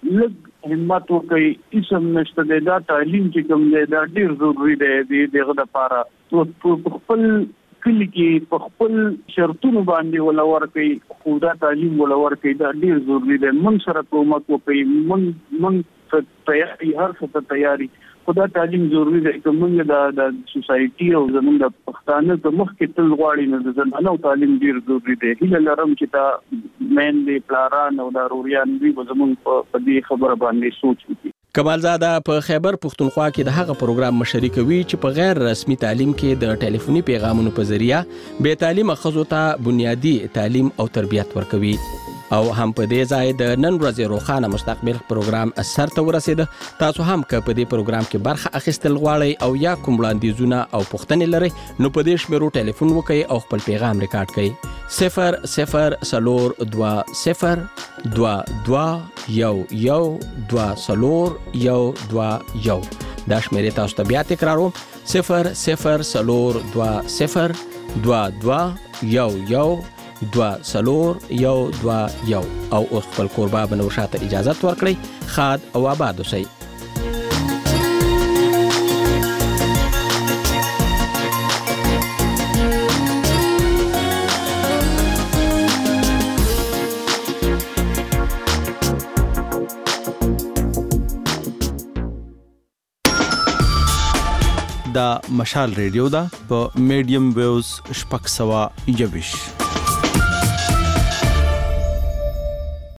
لږ همت وکړئ اسم نشته دا تعلیم چې کوم دی دا ډیر ضروری دی دغه لپاره په خپل کلی کې په خپل شرطونو باندې ولور کوي خو دا تعلیم ولور کوي دا ډیر ضروری دی من سره کومک وکړي من من تیاری هر څه تیاری خدا تعلیم ضروری دی کومه د د سوسايټي او زموږ د پښتانه د مخ کې تل غواړي نو د زنانو تعلیم ډیر ضروری دی هله لرم چې دا مین دی پلاران او داروريان دی زموږ په دې خبره باندې سوچ وکړي. کمالزاده په خیبر پښتونخوا کې د هغه پروګرام مشري کوي چې په غیر رسمي تعلیم کې د ټلیفوني پیغامونو په ذریعہ به تعلیمه خزو ته بنیادی تعلیم او تربیت ورکوي او هم په دې ځای د نن ورځې روخانه مستقبل پروګرام اثر ته ورسید. تاسو هم که په دې پروګرام کې برخه اخیستل غواړئ او یا کوم وړاندیزونه او پوښتنې لرئ نو په دې شمیرو ټلیفون وکړئ او خپل پیغام ریکارډ کړئ صفر صفر سلور دوا صفر دوا دوا یو یو دوا سلور یو دوا یو. دا شمیرې تاسو ته بیا تکراروم صفر صفر سلور دوا صفر دوا دوا یو یو دوا سلور یو دوا یو او اوس خپل کوربه بنوشاته اجازه ورکړئ. خاد او آباد اوسئ. دا مشال ریډیو دا په میډیم ویوز شپږ سوه یویش